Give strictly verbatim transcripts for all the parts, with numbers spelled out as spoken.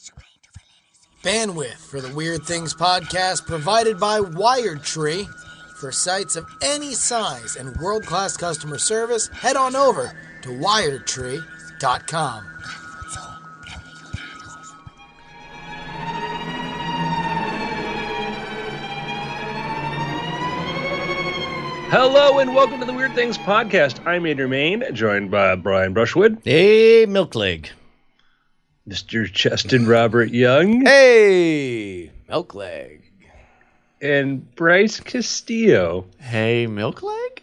Bandwidth for the Weird Things podcast provided by WiredTree. For sites of any size and world-class customer service, head on over to wired tree dot com. Hello and welcome to the Weird Things podcast. I'm Andrew Main, joined by Brian Brushwood. Hey, Milkleg. Mister Justin Robert Young. Hey, Milkleg. And Bryce Castillo. Hey, Milkleg?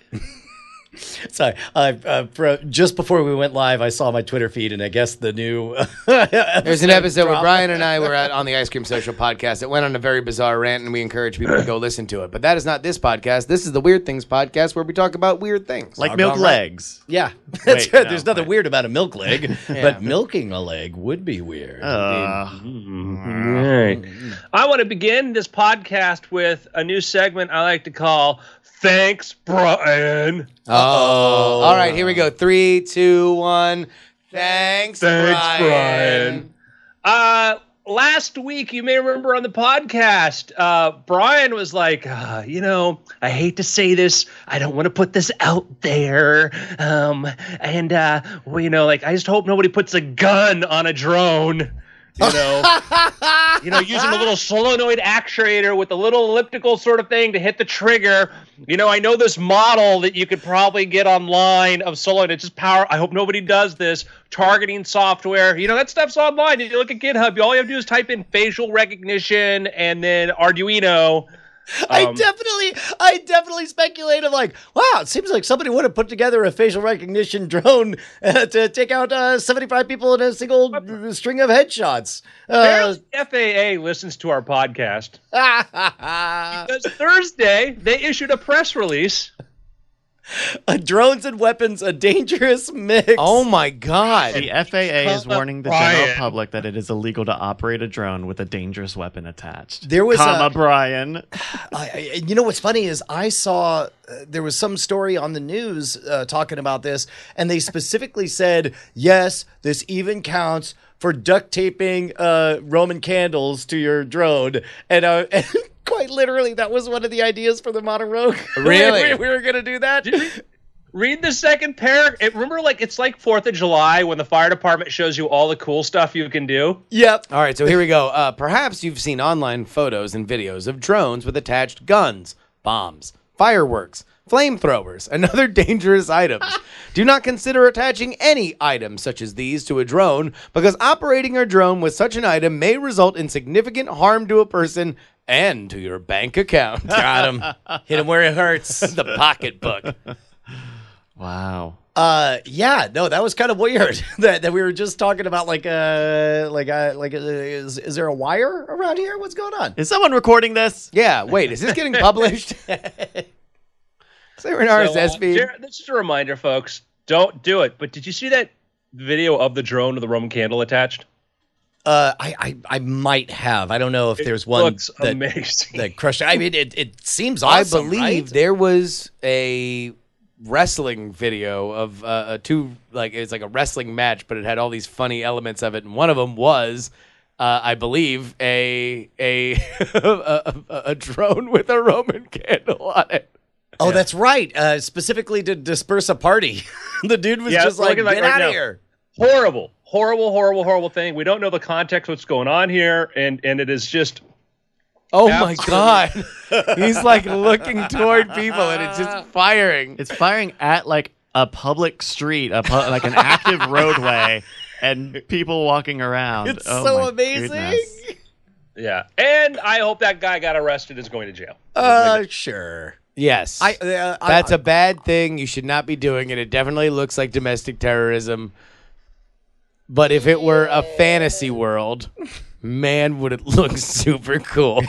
Sorry, uh, uh, for, just before we went live, I saw my Twitter feed, and I guess the new There's an episode where Brian and I were at, on the Ice Cream Social podcast. It went on a very bizarre rant, and we encourage people to go listen to it. But that is not this podcast. This is the Weird Things podcast, where we talk about weird things. Like milk legs. Yeah, Wait, no, no, there's nothing wait. weird about a milk leg, Yeah. but milking a leg would be weird. Uh, All right. I want to begin this podcast with a new segment I like to call Thanks, Brian. Oh. All right, here we go. Three, two, one. Thanks, Thanks, Brian. Brian. Uh, last week, you may remember on the podcast, uh, Brian was like, uh, you know, I hate to say this. I don't want to put this out there. Um, and, uh, well, you know, like, I just hope nobody puts a gun on a drone. You know, you know, using a little solenoid actuator with a little elliptical sort of thing to hit the trigger. You know, I know this model that you could probably get online of solenoid. It's just power. I hope nobody does this. Targeting software. You know, that stuff's online. You look at GitHub. All you have to do is type in facial recognition and then Arduino. I Um, definitely, I definitely speculated like, wow, it seems like somebody would have put together a facial recognition drone uh, to take out uh, seventy-five people in a single string of headshots. Uh, Apparently, F A A listens to our podcast. Because Thursday, they issued a press release. uh, drones and weapons, a dangerous mix. Oh, my God. the F A A is Comma, warning the Brian. general public that it is illegal to operate a drone with a dangerous weapon attached. There was Comma, a- Brian. I, I- you know what's funny is I saw uh, there was some story on the news uh, talking about this, and they specifically said, yes, this even counts for duct taping uh, Roman candles to your drone. And, uh, and quite literally, that was one of the ideas for the Modern Rogue. Really? we, we were going to do that. Read the second paragraph. It, remember, like, it's like fourth of July when the fire department shows you all the cool stuff you can do. Yep. All right, so here we go. Uh, perhaps you've seen online photos and videos of drones with attached guns, bombs, fireworks, flamethrowers, and other dangerous items. Do not consider attaching any items such as these to a drone because operating a drone with such an item may result in significant harm to a person and to your bank account. Got him. Hit him where it hurts. The pocketbook. Wow. Uh, yeah, no, that was kind of weird that, that we were just talking about like, uh, like, uh, like, uh, is, is there a wire around here? What's going on? Is someone recording this? Yeah, wait, is this getting published? Is there an R S S So, uh, feed? Jared, this is a reminder, folks. Don't do it. But did you see that video of the drone with the Roman candle attached? Uh, I, I, I might have. I don't know if there's one Looks that, amazing. that crushed. I mean, it, it seems I awesome. believe right? there was a wrestling video of uh, a two like it's like a wrestling match, but it had all these funny elements of it, and one of them was, uh, I believe, a a, a a a drone with a Roman candle on it. Oh, that's right. Uh, specifically to disperse a party. The dude was Yeah, just like, look at get that right out of now. here. Horrible, horrible, horrible, horrible thing. We don't know the context, what's going on here, and and it is just Oh my Absolutely. God! He's like looking toward people, and it's just firing. It's firing at like a public street, a pu- like an active roadway, and people walking around. It's Oh so my amazing. goodness. yeah. And I hope that guy got arrested and is going to jail. Uh, sure. Yes, I, uh, I that's a bad thing. You should not be doing it. It definitely looks like domestic terrorism. But if it were a fantasy world, man, would it look super cool.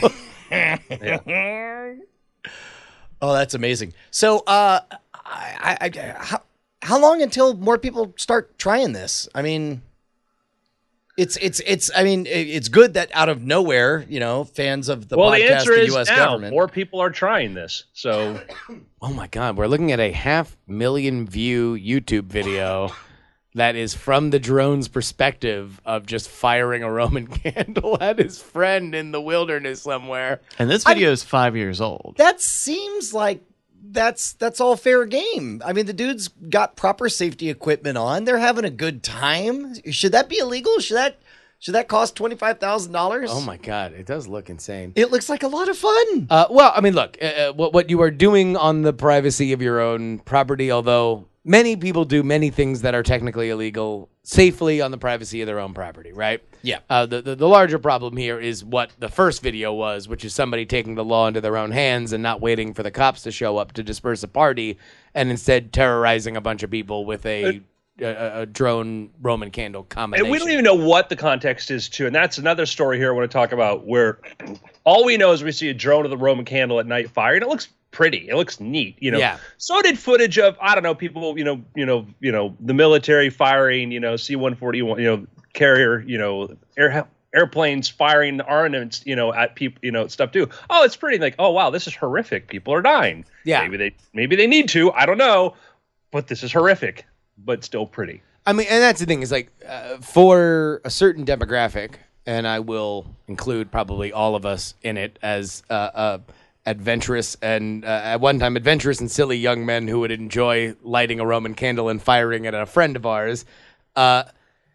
Oh, that's amazing. So, uh, I, I, I, how, how long until more people start trying this? I mean, it's, it's, it's, I mean, it- it's good that out of nowhere, you know, fans of the well, the podcast, answer the is U S now. government. More people are trying this. So Oh my God, we're looking at a half million view YouTube video that is from the drone's perspective of just firing a Roman candle at his friend in the wilderness somewhere. And this video is five years old. That seems like that's that's all fair game. I mean, the dude's got proper safety equipment on. They're having a good time. Should that be illegal? Should that should that cost twenty-five thousand dollars? Oh my God, it does look insane. It looks like a lot of fun. Uh, well, I mean, look, uh, what what you are doing on the privacy of your own property, although many people do many things that are technically illegal safely on the privacy of their own property, right? Yeah. Uh, the, the the larger problem here is what the first video was, which is somebody taking the law into their own hands and not waiting for the cops to show up to disperse a party, and instead terrorizing a bunch of people with a a, a drone Roman candle combination. And we don't even know what the context is to, and that's another story here I want to talk about, where all we know is we see a drone with a Roman candle at night firing. It looks pretty. It looks neat, you know. Yeah. So did footage of, I don't know, people, you know, you know, you know, the military firing, you know, C one forty-one, you know, carrier, you know, air airplanes firing armaments, you know, at people, you know, stuff too. Oh, it's pretty. Like, oh wow, this is horrific. People are dying. Yeah. Maybe they maybe they need to. I don't know, but this is horrific, but still pretty. I mean, and that's the thing is like uh, for a certain demographic, and I will include probably all of us in it as uh, uh, adventurous and uh, at one time adventurous and silly young men who would enjoy lighting a Roman candle and firing it at a friend of ours. Uh,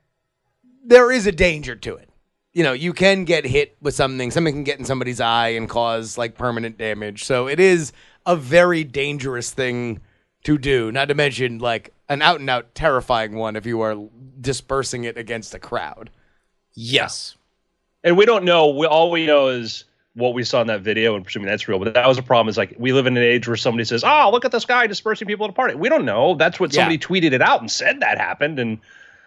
there is a danger to it. You know, you can get hit with something. Something can get in somebody's eye and cause like permanent damage. So it is a very dangerous thing to do. Not to mention like an out and out terrifying one if you are dispersing it against a crowd. Yes. And we don't know. We, all we know is what we saw in that video, and presuming that's real. But that was a problem. Is like we live in an age where somebody says, "Oh, look at this guy dispersing people at a party." We don't know. That's what somebody Yeah. tweeted it out and said that happened, and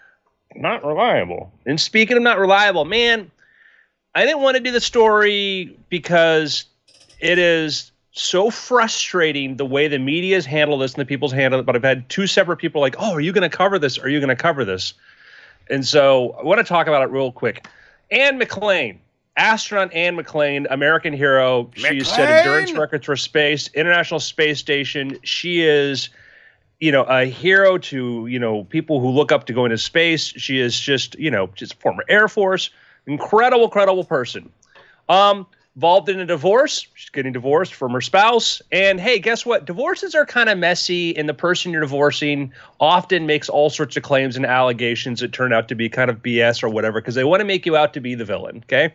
not reliable. And speaking of not reliable, man, I didn't want to do the story because it is so frustrating the way the media has handled this and the people's handled it. But I've had two separate people like, "Oh, are you going to cover this? Are you going to cover this?" And so I want to talk about it real quick. Anne McClain. Astronaut Anne McClain, American hero. She set endurance records for space, International Space Station. She is, you know, a hero to, you know, people who look up to go into space. She is just, you know, just former Air Force. Incredible, incredible person. Um, involved in a divorce. She's getting divorced from her spouse. And hey, guess what? Divorces are kind of messy, and the person you're divorcing often makes all sorts of claims and allegations that turn out to be kind of B S or whatever, because they want to make you out to be the villain. Okay.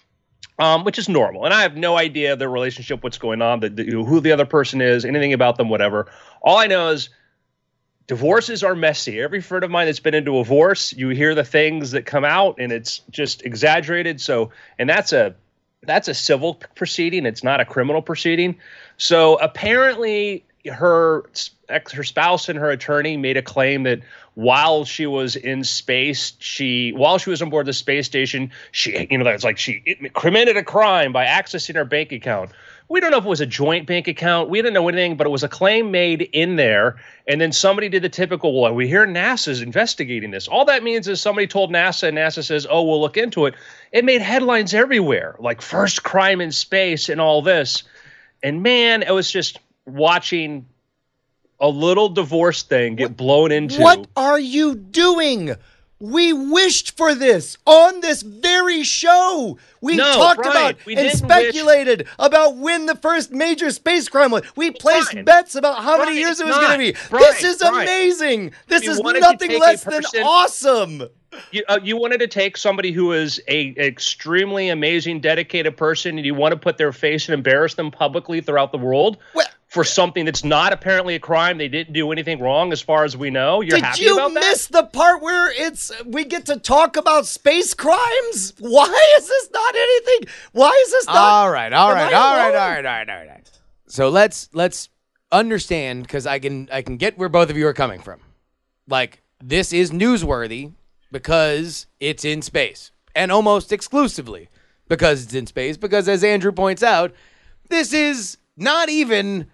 Um, which is normal. And I have no idea their relationship, what's going on, the, the, who the other person is, anything about them, whatever. All I know is divorces are messy. Every friend of mine that's been into a divorce, you hear the things that come out, and it's just exaggerated. So, and that's a that's a civil proceeding. It's not a criminal proceeding. So apparently her ex, her spouse and her attorney made a claim that while she was in space, she while she was on board the space station, she, you know, that's like she committed a crime by accessing her bank account. We don't know if it was a joint bank account. We didn't know anything, but it was a claim made in there. And then somebody did the typical, well, we hear NASA's investigating this. All that means is somebody told NASA, and NASA says, oh, we'll look into it. It made headlines everywhere, like first crime in space and all this. And man, it was just watching a little divorce thing get blown into. What are you doing? We wished for this on this very show. We No, talked Brian, about we and didn't speculated about when the first major space crime was. We placed Brian, bets about how many Brian, years it's it was going to not. be. Brian, this is Brian. amazing. This You is wanted to nothing take a less than person- awesome. You, uh, you wanted to take somebody who is a extremely amazing, dedicated person, and you want to put their face and embarrass them publicly throughout the world Well, for something that's not apparently a crime. They didn't do anything wrong, as far as we know. You're Did happy you about miss the part where it's we get to talk about space crimes? Why is this not anything? Why is this not? All right, all Am right, I all right, alone? all right, all right, all right. So let's let's understand, because I can I can get where both of you are coming from. Like, this is newsworthy because it's in space, and almost exclusively because it's in space. Because as Andrew points out, this is not even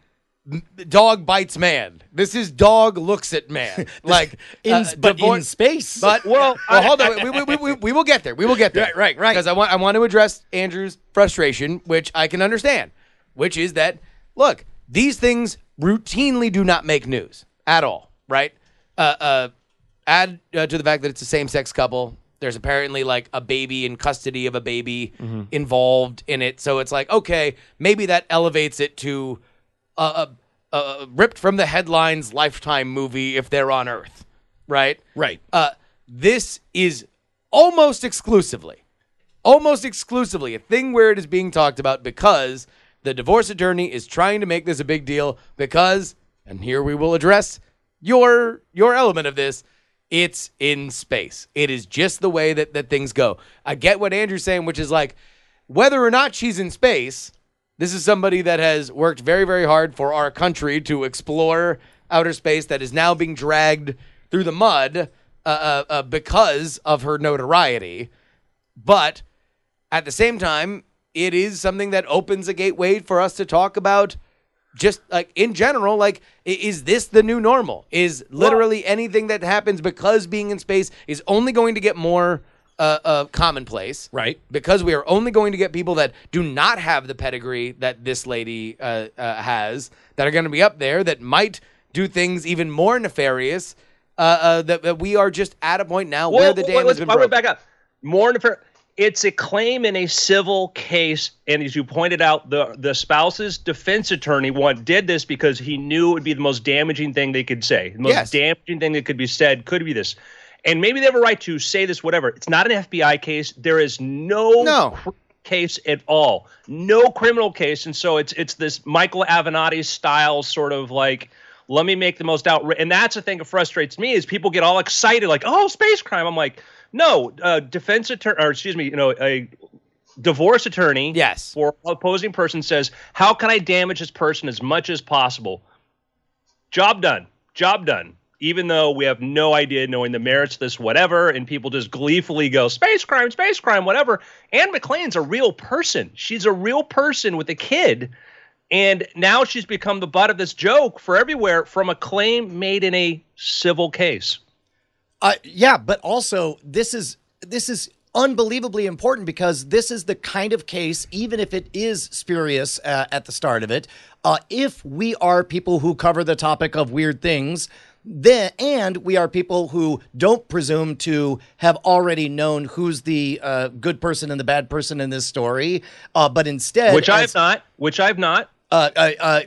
dog bites man. This is dog looks at man. Like In, uh, but divor- in space. But well, well hold on. We, we, we, we, we will get there. We will get there. Right, right, right. Because I want I want to address Andrew's frustration, which I can understand, which is that look, these things routinely do not make news at all, right? Uh, uh, add uh, to the fact that it's a same-sex couple. There's apparently like a baby in custody of a baby mm-hmm. involved in it. So it's like, okay, maybe that elevates it to a, a, a ripped from the headlines Lifetime movie if they're on Earth, right? Right. Uh, this is almost exclusively, almost exclusively a thing where it is being talked about because the divorce attorney is trying to make this a big deal because, and here we will address your your element of this, it's in space. It is just the way that, that things go. I get what Andrew's saying, which is like, whether or not she's in space, this is somebody that has worked very, very hard for our country to explore outer space that is now being dragged through the mud uh, uh, uh, because of her notoriety. But at the same time, it is something that opens a gateway for us to talk about just like in general, like, is this the new normal? Is literally well, anything that happens because being in space is only going to get more uh, uh, commonplace, right? Because we are only going to get people that do not have the pedigree that this lady uh, uh, has, that are going to be up there, that might do things even more nefarious. Uh, uh, that, that we are just at a point now well, where the dam well, has been broken. Back up. More nefarious. It's a claim in a civil case, and as you pointed out, the the spouse's defense attorney one did this because he knew it would be the most damaging thing they could say. The most yes. damaging thing that could be said could be this. And maybe they have a right to say this, whatever. It's not an F B I case. There is no, no. cr- case at all. No criminal case. And so it's it's this Michael Avenatti style sort of like, let me make the most outra- And that's the thing that frustrates me is people get all excited like, oh, space crime. I'm like, no, uh, defense attorney, or excuse me, you know, a divorce attorney yes. for opposing person says, how can I damage this person as much as possible? Job done. Job done. Even though we have no idea knowing the merits of this, whatever, and people just gleefully go, space crime, space crime, whatever. Anne McClain's a real person. She's a real person with a kid. And now she's become the butt of this joke for everywhere from a claim made in a civil case. Uh, yeah, but also this is this is unbelievably important because this is the kind of case, even if it is spurious uh, at the start of it, uh, if we are people who cover the topic of weird things, then and we are people who don't presume to have already known who's the uh, good person and the bad person in this story, uh, but instead, which I have not, which I've not. Uh, uh, uh,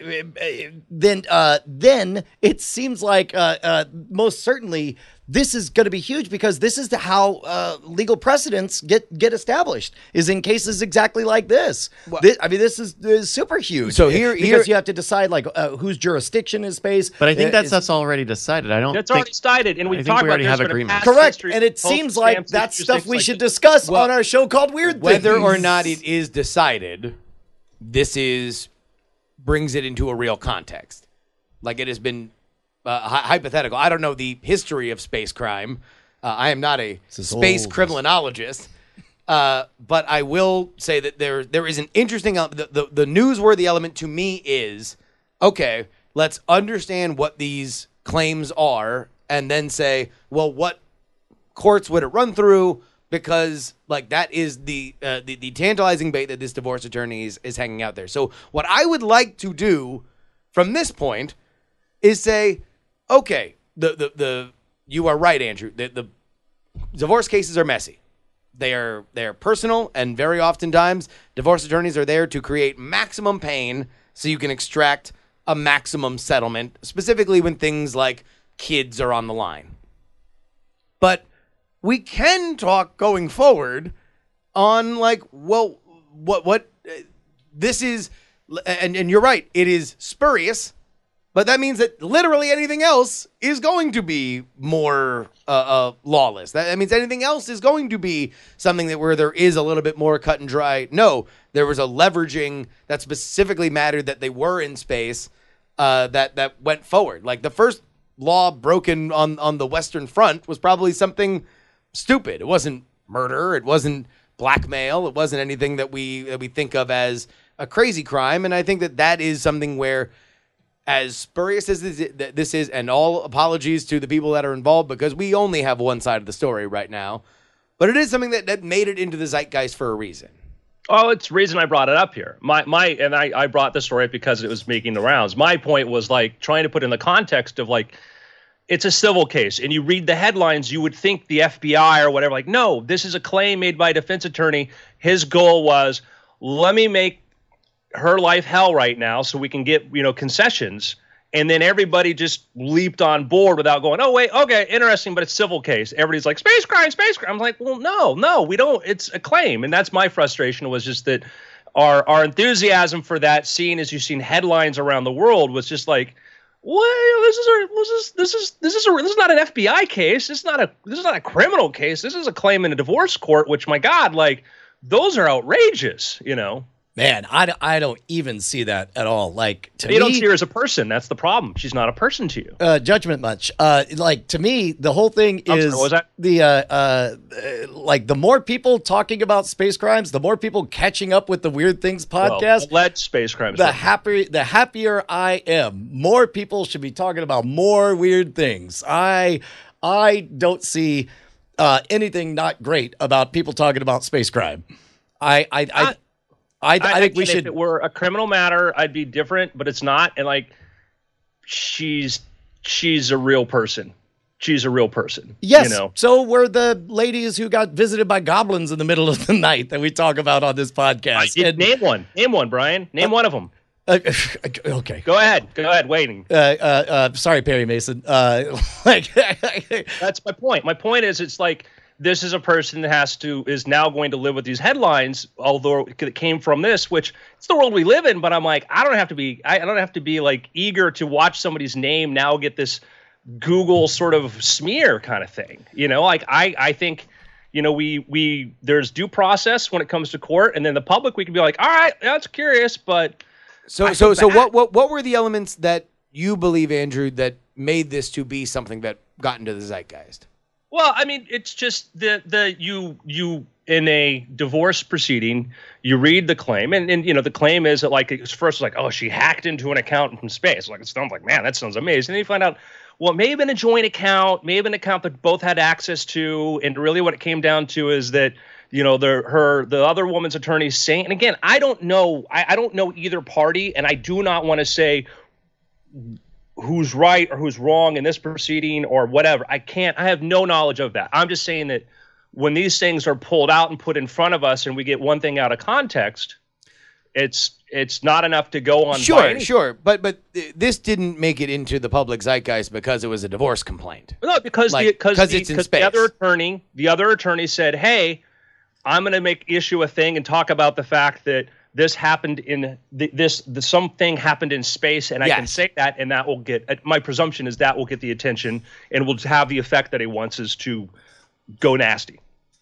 then, uh, then it seems like uh, uh, most certainly this is going to be huge because this is the, how uh, legal precedents get, get established is in cases exactly like this. Well, this I mean, this is, this is super huge. So here, because here, you have to decide like uh, whose jurisdiction is space. But I think uh, that's is, that's already decided. I don't. That's think, already decided, and we've I think talked we already about have agreement. Correct, history, and it seems like that's stuff we like should this. discuss well, on our show called Weird Things. Whether or not it is decided, this is brings it into a real context. Like it has been uh, hi- hypothetical. I don't know the history of space crime. Uh, I am not a space old. criminologist. Uh, but I will say that there there is an interesting el- the, the the newsworthy element to me is okay. Let's understand what these claims are, and then say, well, what courts would it run through? Because like that is the, uh, the the tantalizing bait that this divorce attorney is, is hanging out there. So what I would like to do from this point is say, okay, the the the you are right, Andrew. The, the divorce cases are messy. They are they are personal, and very oftentimes divorce attorneys are there to create maximum pain so you can extract a maximum settlement, specifically when things like kids are on the line. But we can talk going forward on like, well, what, what, uh, this is, and, and you're right, it is spurious, but that means that literally anything else is going to be more uh, uh, lawless. That, that means anything else is going to be something that where there is a little bit more cut and dry. No, there was a leveraging that specifically mattered that they were in space uh, that, that went forward. Like the first law broken on, on the Western Front was probably something stupid. It wasn't murder. It wasn't blackmail. It wasn't anything that we that we think of as a crazy crime. And I think that that is something where, as spurious as this is, and all apologies to the people that are involved, because we only have one side of the story right now, but it is something that, that made it into the zeitgeist for a reason. Oh, it's the reason I brought it up here. My my, and I, I brought the story up because it was making the rounds. My point was like trying to put in the context of like, it's a civil case, and you read the headlines, you would think the F B I or whatever, like, no, this is a claim made by a defense attorney. His goal was, let me make her life hell right now so we can get, you know, concessions. And then everybody just leaped on board without going, oh, wait, okay, interesting, but it's civil case. Everybody's like, space crime, space crime. I'm like, well, no, no, we don't. It's a claim. And that's my frustration, was just that our our enthusiasm for that scene, as you've seen headlines around the world, was just like, well, this is a this is this is this is a this is not an F B I case. This is not a this is not a criminal case. This is a claim in a divorce court. Which, my God, like, those are outrageous. You know, Man, I, d- I don't even see that at all. Like, to you me, don't see her as a person. That's the problem. She's not a person to you. uh, judgment much. Uh, like, to me, the whole thing I'm is sorry, what was that? the uh, uh, uh, like the more people talking about space crimes, the more people catching up with the Weird Things podcast. Well, alleged space crimes. the happy, the happier I am. More people should be talking about more weird things. I, I don't see uh, anything not great about people talking about space crime. I, I, I, I, I, I think we If should. it were a criminal matter, I'd be different, but it's not. And like, she's she's a real person. She's a real person. Yes. You know? So were the ladies who got visited by goblins in the middle of the night that we talk about on this podcast. I- And- name one. Name one, Brian. Name one of them. uh, okay. Go ahead. Go ahead. Waiting. Uh, uh, uh, sorry, Perry Mason. Uh, like, That's my point. My point is, it's like, this is a person that has to is now going to live with these headlines, although it came from this, which it's the world we live in. But I'm like, I don't have to be, I, I don't have to be like eager to watch somebody's name now get this Google sort of smear kind of thing. You know, like I, I think, you know, we we there's due process when it comes to court, and then the public, we can be like, all right, that's curious, but So I so feel so bad. what what what were the elements that you believe, Andrew, that made this to be something that got into the zeitgeist? Well, I mean, it's just the the you you in a divorce proceeding, you read the claim, and, and you know the claim is that, like, it's first like, oh, she hacked into an account from space. Like, it sounds like, man, that sounds amazing. And then you find out, well, it may have been a joint account, may have been an account that both had access to, and really what it came down to is that, you know, the her the other woman's attorney saying, and again, I don't know, I, I don't know either party, and I do not want to say who's right or who's wrong in this proceeding or whatever. I can't, I have no knowledge of that. I'm just saying that when these things are pulled out and put in front of us and we get one thing out of context, it's it's not enough to go on. by Sure, anything. sure, but but uh, this didn't make it into the public zeitgeist because it was a divorce complaint. No, because Like, the, because 'cause the, it's in 'cause space. the other attorney, the other attorney said, "Hey, I'm going to make issue a thing and talk about the fact that this happened in the, this the, something happened in space, and I can Yes. say that, and that will get. uh, My presumption is that will get the attention and will have the effect that he wants, is to go nasty.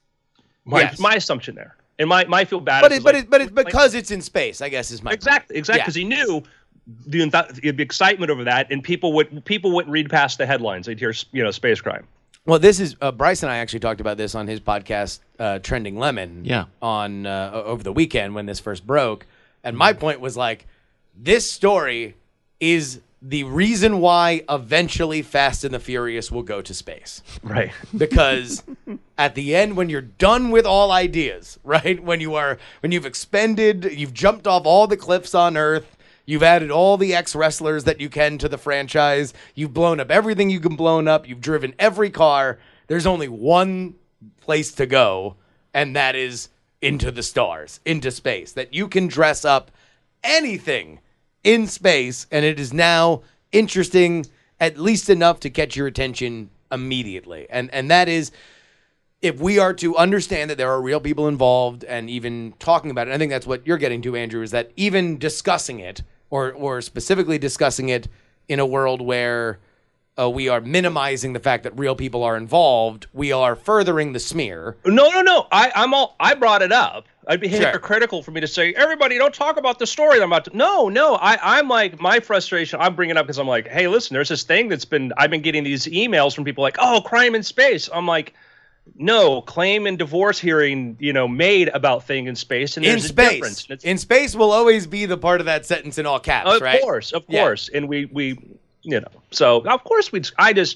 My Yes. my assumption there, and my my feel bad. But is it, but like- it, but it's like- because it's in space, I guess, is my point. Exactly, exactly, Yeah. because he knew the, enth- the excitement over that, and people would people wouldn't read past the headlines. They'd hear, you know, space crime. Well, this is uh, Bryce and I actually talked about this on his podcast, uh, Trending Lemon. Yeah. On uh, o- over the weekend when this first broke, and my point was like, this story is the reason why eventually Fast and the Furious will go to space. Right. Because at the end, when you're done with all ideas, right? When you are, when you've expended, you've jumped off all the cliffs on Earth, you've added all the ex-wrestlers that you can to the franchise, you've blown up everything you can blow up, you've driven every car, there's only one place to go, and that is into the stars, into space. That you can dress up anything in space, and it is now interesting, at least enough to catch your attention immediately. And and that is, if we are to understand that there are real people involved and even talking about it, I think that's what you're getting to, Andrew, is that even discussing it, or or specifically discussing it in a world where uh, we are minimizing the fact that real people are involved, we are furthering the smear. No, no, no. I, I'm all. I brought it up. I'd be Sure. hypocritical for me to say, everybody, don't talk about the story that I'm about to. No, no. I, I'm like, my frustration. I'm bringing it up because I'm like, hey, listen, there's this thing that's been. I've been getting these emails from people like, oh, crime in space. I'm like, no, claim and divorce hearing, you know, made about thing in space, and In there's a space. difference. And it's- In space will always be the part of that sentence in all caps, Of right? course, of Yeah. course, and we we you know, so of course we. I just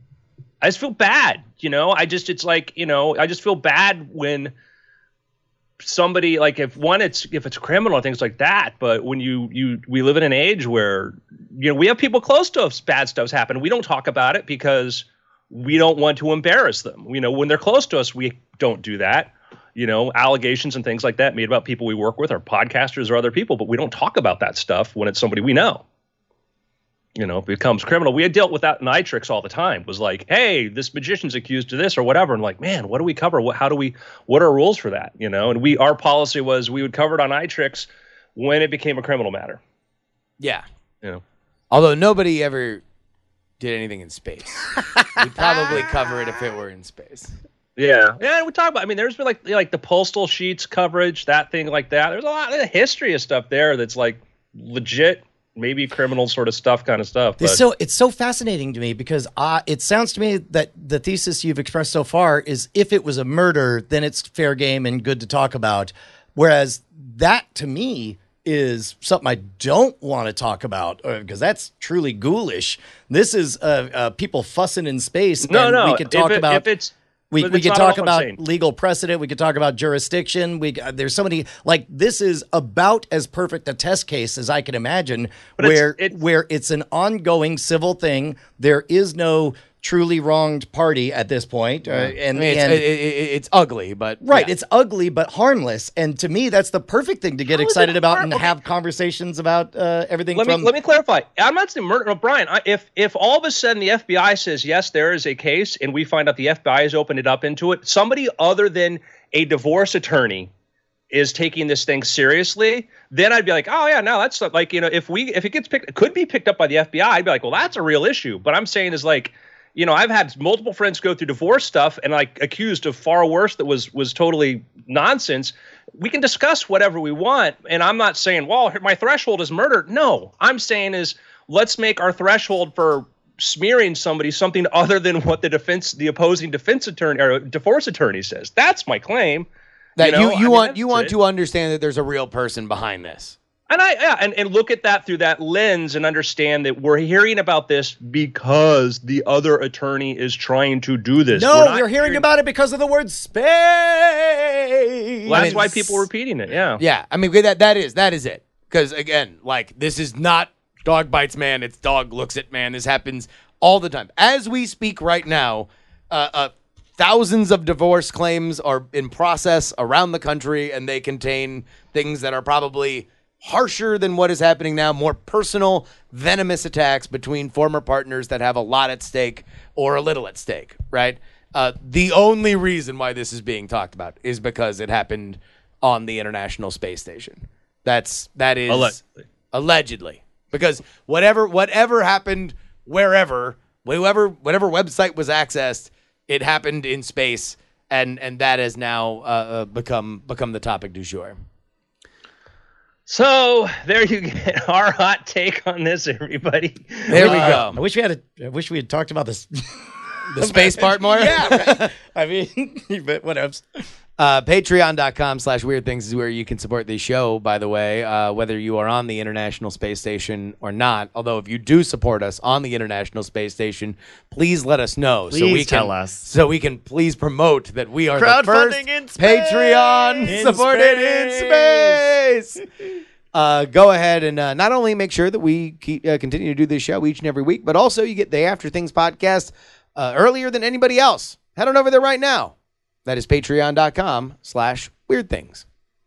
I just feel bad, you know. I just it's like you know I just feel bad when somebody like if one it's if it's criminal and things like that, but when you you we live in an age where you know we have people close to us, bad stuff's happened. We don't talk about it because we don't want to embarrass them. You know, when they're close to us, we don't do that. You know, allegations and things like that made about people we work with or podcasters or other people, but we don't talk about that stuff when it's somebody we know. You know, it becomes criminal. We had dealt with that in iTricks all the time. It was like, hey, this magician's accused of this or whatever. And like, man, what do we cover? What, how do we, what are rules for that? You know, and we, our policy was we would cover it on iTricks when it became a criminal matter. Yeah. You know, although nobody ever did anything in space. We'd probably cover it if it were in space. Yeah, yeah. We talk about. I mean, there's been like like the postal sheets coverage, that thing like that. There's a lot of history of stuff there that's like legit, maybe criminal sort of stuff, kind of stuff. It's but. so it's so fascinating to me because uh, it sounds to me that the thesis you've expressed so far is if it was a murder, then it's fair game and good to talk about. Whereas that to me is something I don't want to talk about because that's truly ghoulish. This is uh, uh, people fussing in space. No, and no. we could talk if it, about if it's. We, But we it's could not talk all I'm about saying. legal precedent. We could talk about jurisdiction. We uh, there's so many like this is about as perfect a test case as I can imagine, But it's- where it- where it's an ongoing civil thing. There is no truly wronged party at this point, uh, and, I mean, it's, and it, it, it's ugly, but right, yeah. it's ugly but harmless. And to me, that's the perfect thing to get How is excited it about har- and okay. have conversations about uh, everything. Let from me let me clarify. I'm not saying murder. No, Brian, I, if if all of a sudden the F B I says yes, there is a case, and we find out the F B I has opened it up into it, somebody other than a divorce attorney is taking this thing seriously, then I'd be like, oh yeah, no, that's not, like you know, if we if it gets picked, it could be picked up by the F B I. I'd be like, well, that's a real issue. But I'm saying is like. You know, I've had multiple friends go through divorce stuff and like accused of far worse that was was totally nonsense. We can discuss whatever we want. And I'm not saying, well, my threshold is murder. No, I'm saying is let's make our threshold for smearing somebody something other than what the defense, the opposing defense attorney or divorce attorney says. That's my claim. that you, know, you, I mean, want that's you want it. to understand that there's a real person behind this. And I yeah, and, and look at that through that lens and understand that we're hearing about this because the other attorney is trying to do this. no, We're not you're hearing about it because of the word space. Well, that's mean, why people are repeating it. Yeah. Yeah, I mean that that is that is it. Because again, like this is not dog bites man, it's dog looks at man. This happens all the time. As we speak right now, uh, uh, thousands of divorce claims are in process around the country, and they contain things that are probably harsher than what is happening now, more personal, venomous attacks between former partners that have a lot at stake or a little at stake, right? Uh, the only reason why this is being talked about is because it happened on the International Space Station. That's that is Allegedly. allegedly. Because whatever whatever happened wherever, whoever whatever website was accessed, it happened in space, and and that has now uh, uh, become become the topic du jour. So there you get our hot take on this, everybody. There we I go. wish we had. A, I wish we had talked about this. The space part more. yeah, right. I mean, but whatever. Uh, Patreon.com slash weird things is where you can support the show, by the way, uh, whether you are on the International Space Station or not. Although if you do support us on the International Space Station, please let us know. so Please we can, tell us. So we can please promote that we are the Crowdfunding first in space! Patreon In supported in space. Uh, go ahead and uh, not only make sure that we keep, uh, continue to do this show each and every week, but also you get the After Things podcast uh, earlier than anybody else. Head on over there right now. That is patreon.com slash weird things.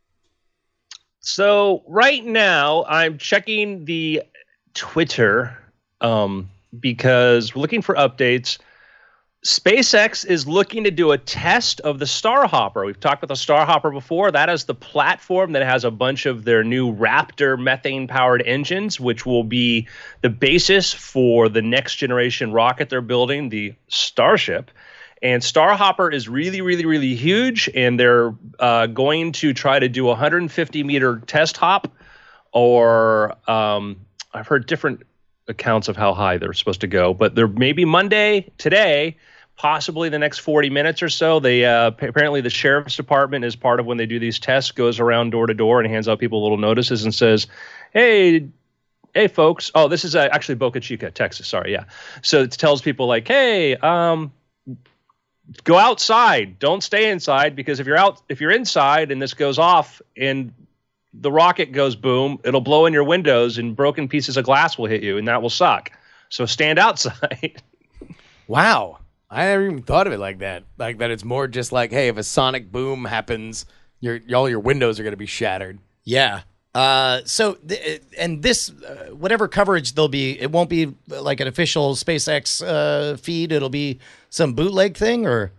So right now I'm checking the Twitter um, because we're looking for updates. SpaceX is looking to do a test of the Starhopper. We've talked about the Starhopper before. That is the platform that has a bunch of their new Raptor methane-powered engines, which will be the basis for the next generation rocket they're building, the Starship. And Starhopper is really, really, really huge, and they're uh, going to try to do a one hundred fifty meter test hop, or um, I've heard different accounts of how high they're supposed to go, but they're maybe Monday, today, possibly the next forty minutes or so. They uh, apparently the sheriff's department, as part of when they do these tests, goes around door to door and hands out people little notices and says, hey, hey, folks. Oh, this is uh, actually Boca Chica, Texas. Sorry, yeah. So it tells people like, hey, um, go outside. Don't stay inside, because if you're out, if you're inside and this goes off and the rocket goes boom, it'll blow in your windows and broken pieces of glass will hit you, and that will suck. So stand outside. Wow. I never even thought of it like that. Like that it's more just like, hey, if a sonic boom happens, your all your windows are going to be shattered. Yeah. Uh, so, th- and this, uh, whatever coverage there'll be, it won't be like an official SpaceX uh, feed. It'll be some bootleg thing, or?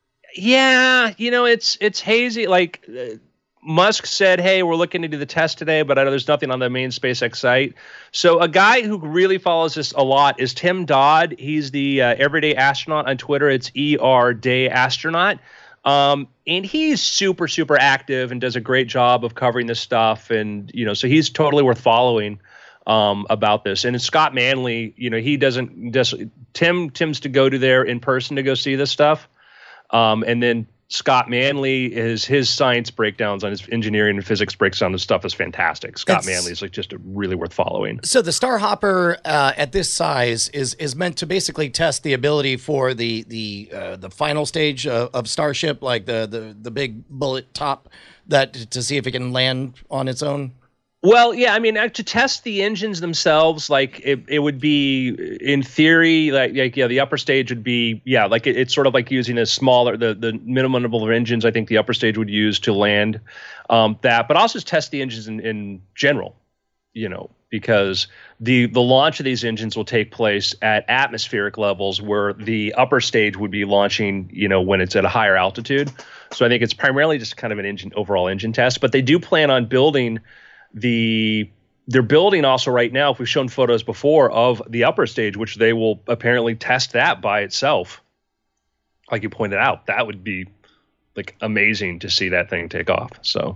Yeah, you know, it's it's hazy. Like uh, Musk said, hey, we're looking to do the test today, but I know there's nothing on the main SpaceX site. So a guy who really follows this a lot is Tim Dodd. He's the uh, Everyday Astronaut on Twitter. It's E R Day Astronaut. Um, and he's super, super active and does a great job of covering this stuff. And, you know, so he's totally worth following um, about this. And Scott Manley, you know, he doesn't just Tim Tim's to go to there in person to go see this stuff. Um, and then Scott Manley is his science breakdowns on his engineering and physics breakdown of stuff is fantastic. Scott It's, Manley is like just a really worth following. So the Starhopper uh, at this size is is meant to basically test the ability for the the uh, the final stage of, of Starship, like the, the the big bullet top, that to see if it can land on its own. Well, yeah, I mean, uh, to test the engines themselves, like it, it would be in theory, like, like yeah, the upper stage would be, yeah, like it, it's sort of like using a smaller, the the minimum number of engines. I think the upper stage would use to land um, that, but also test the engines in, in general, you know, because the the launch of these engines will take place at atmospheric levels, where the upper stage would be launching, you know, when it's at a higher altitude. So I think it's primarily just kind of an engine overall engine test, but they do plan on building. The they're building also right now, if we've shown photos before of the upper stage, which they will apparently test that by itself. Like you pointed out, that would be like amazing to see that thing take off. So,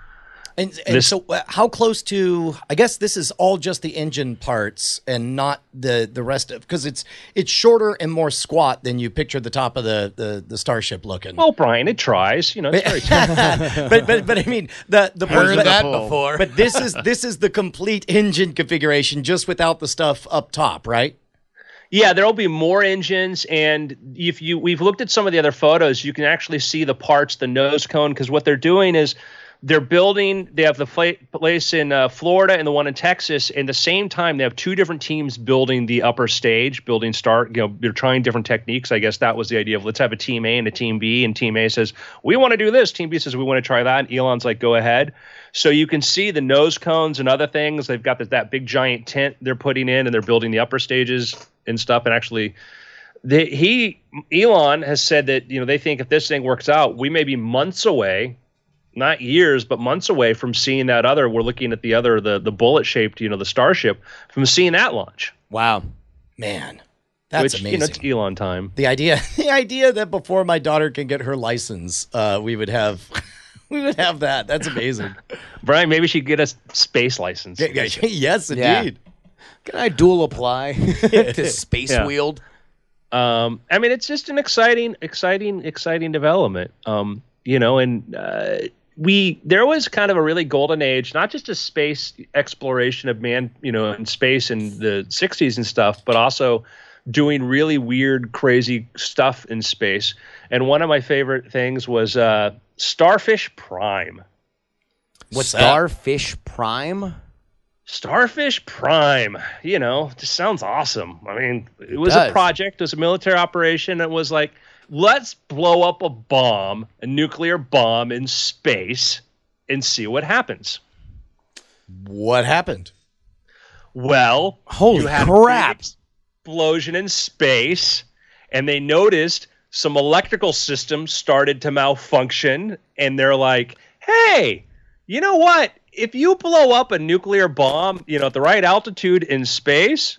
And, and This- so uh, how close to, I guess this is all just the engine parts and not the, the rest of, because it's it's shorter and more squat than you picture the top of the, the, the Starship looking. well, Brian, it tries, you know, it's very tough. but, but, but I mean, the, the Heard but- that before. But this is this is the complete engine configuration, just without the stuff up top, right? Yeah, there'll be more engines, and if you we've looked at some of the other photos, you can actually see the parts, the nose cone, because what they're doing is they're building. They have the fla- place in uh, Florida and the one in Texas. And at the same time, they have two different teams building the upper stage, building start. You know, they're trying different techniques. I guess that was the idea of let's have a team A and a team B. And team A says we want to do this. Team B says we want to try that. And Elon's like, go ahead. So you can see the nose cones and other things. They've got that, that big giant tent they're putting in, and they're building the upper stages and stuff. And actually, they, he Elon has said that, you know, they think if this thing works out, we may be months away. Not years, but months away from seeing that other. We're looking at the other, the the bullet shaped, you know, the Starship, from seeing that launch. Wow. Man, that's which, amazing. You know, it's Elon time. The idea, the idea that before my daughter can get her license, uh, we would have, we would have that. That's amazing. Brian, maybe she could get a space license. Yes, Yeah. indeed. Can I dual apply to Space Yeah. Wield? Um, I mean, it's just an exciting, exciting, exciting development. Um, you know, and uh, we there was kind of a really golden age, not just a space exploration of man, you know, in space in the sixties and stuff, but also doing really weird, crazy stuff in space. And one of my favorite things was uh, Starfish Prime. What's that? Starfish Prime? Starfish Prime, you know, just sounds awesome. I mean, it was does. a project, it was a military operation. It was like, let's blow up a bomb, a nuclear bomb in space and see what happens. What happened? Well, Holy you had a crap. big explosion in space, and they noticed some electrical systems started to malfunction, and they're like, hey, you know what? If you blow up a nuclear bomb, you know, at the right altitude in space,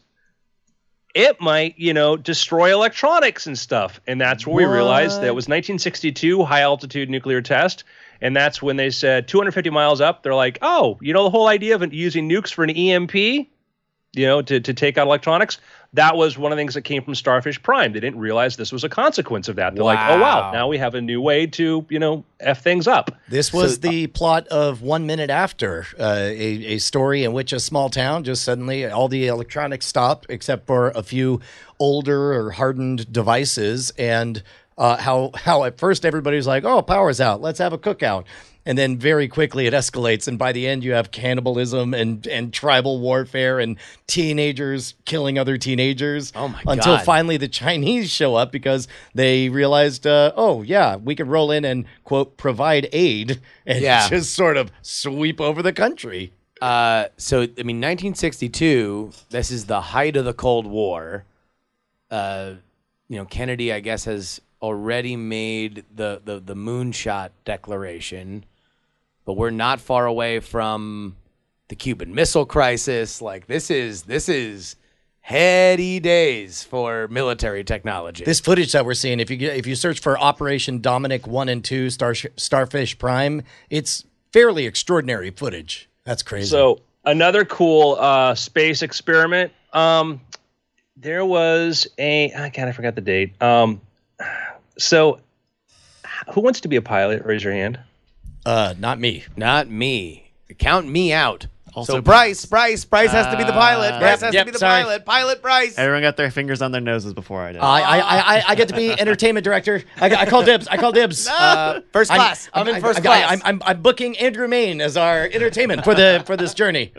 it might, you know, destroy electronics and stuff. And that's where we realized that it was nineteen sixty-two high altitude nuclear test. And that's when they said two hundred fifty miles up, they're like, oh, you know, the whole idea of using nukes for an E M P, you know, to, to take out electronics, that was one of the things that came from Starfish Prime. They didn't realize this was a consequence of that. They're like, oh, Wow. wow, now we have a new way to, you know, F things up. This was the plot of One Minute After, uh, a, a story in which a small town just suddenly all the electronics stopped except for a few older or hardened devices, and uh, how how at first everybody's like, oh, power's out, let's have a cookout. And then very quickly it escalates, and by the end you have cannibalism and, and tribal warfare and teenagers killing other teenagers. Oh my Until God. finally the Chinese show up because they realized, uh, oh yeah, we could roll in and quote provide aid and Yeah. just sort of sweep over the country. Uh, so I mean, nineteen sixty-two. This is the height of the Cold War. Uh, you know, Kennedy, I guess, has already made the the the moonshot declaration, but we're not far away from the Cuban Missile Crisis. Like this is this is heady days for military technology. This footage that we're seeing, if you get, if you search for Operation Dominic one and two, Star, Starfish Prime, it's fairly extraordinary footage. That's crazy. So another cool uh, space experiment. Um, there was a I kind of forgot the date. Um, so, who wants to be a pilot? Raise your hand. uh, not me. Not me. Count me out. Also so Bryce, Bryce, Bryce has to be the pilot. Bryce yep, has yep, to be the sorry. pilot. Pilot Bryce. Everyone got their fingers on their noses before I did. I, I, I, I get to be entertainment director. I, I call dibs. I call dibs. Uh, first class. I'm, in first I, class. I'm, I'm, I'm booking Andrew Main as our entertainment for the for this journey.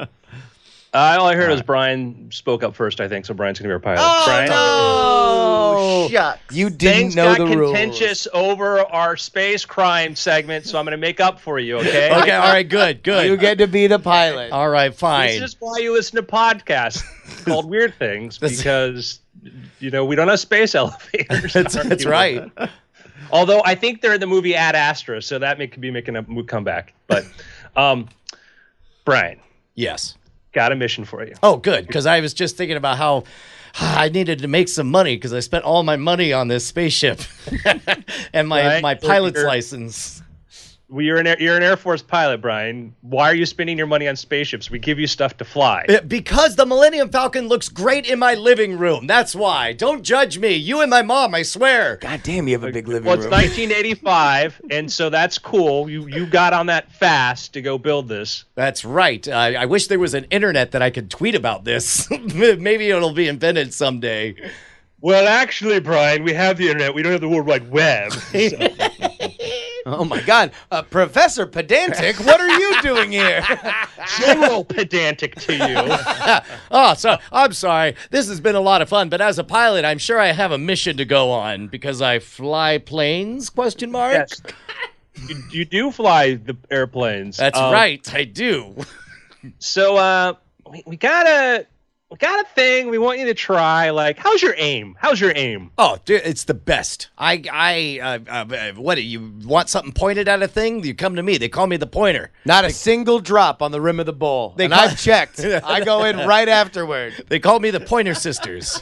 Uh, all I heard was Brian spoke up first, I think, so Brian's going to be our pilot. oh Brian? no! Shut. You didn't Things know got the rules. contentious over our space crime segment, so I'm going to make up for you, okay? Okay, all right, good, good. You get to be the pilot. all right, fine. This is why you listen to podcasts called Weird Things, because, you know, we don't have space elevators. That's, that's right. Although I think they're in the movie Ad Astra, so that may, could be making a mo- comeback. But, um, Brian, Yes. got a mission for you. Oh, good, because I was just thinking about how I needed to make some money because I spent all my money on this spaceship and my, Right. my So pilot's you're- license. Well, you're an Air, you're an Air Force pilot, Brian. Why are you spending your money on spaceships? We give you stuff to fly. Uh, Because the Millennium Falcon looks great in my living room. That's why. Don't judge me. You and my mom, I swear. God damn, you have a big living Well, it's room. nineteen eighty-five, and so that's cool. You you got on that fast to go build this. That's right. Uh, I wish there was an internet that I could tweet about this. Maybe it'll be invented someday. Well, actually, Brian, we have the internet. We don't have the World Wide Web. So. Oh my God, uh, Professor Pedantic, what are you doing here? General pedantic to you. Oh, so I'm sorry. This has been a lot of fun, but as a pilot, I'm sure I have a mission to go on because I fly planes? Question mark. Yes. You, you do fly the airplanes. That's Um, right. I do. So uh, we, we got a we got a thing we want you to try. Like, how's your aim? How's your aim? Oh, dude, it's the best. I, I, uh, uh, what? You want something pointed at a thing? You come to me. They call me the pointer. Not a single drop on the rim of the bowl. They and call- I've checked. I go in right afterward. They call me the Pointer Sisters.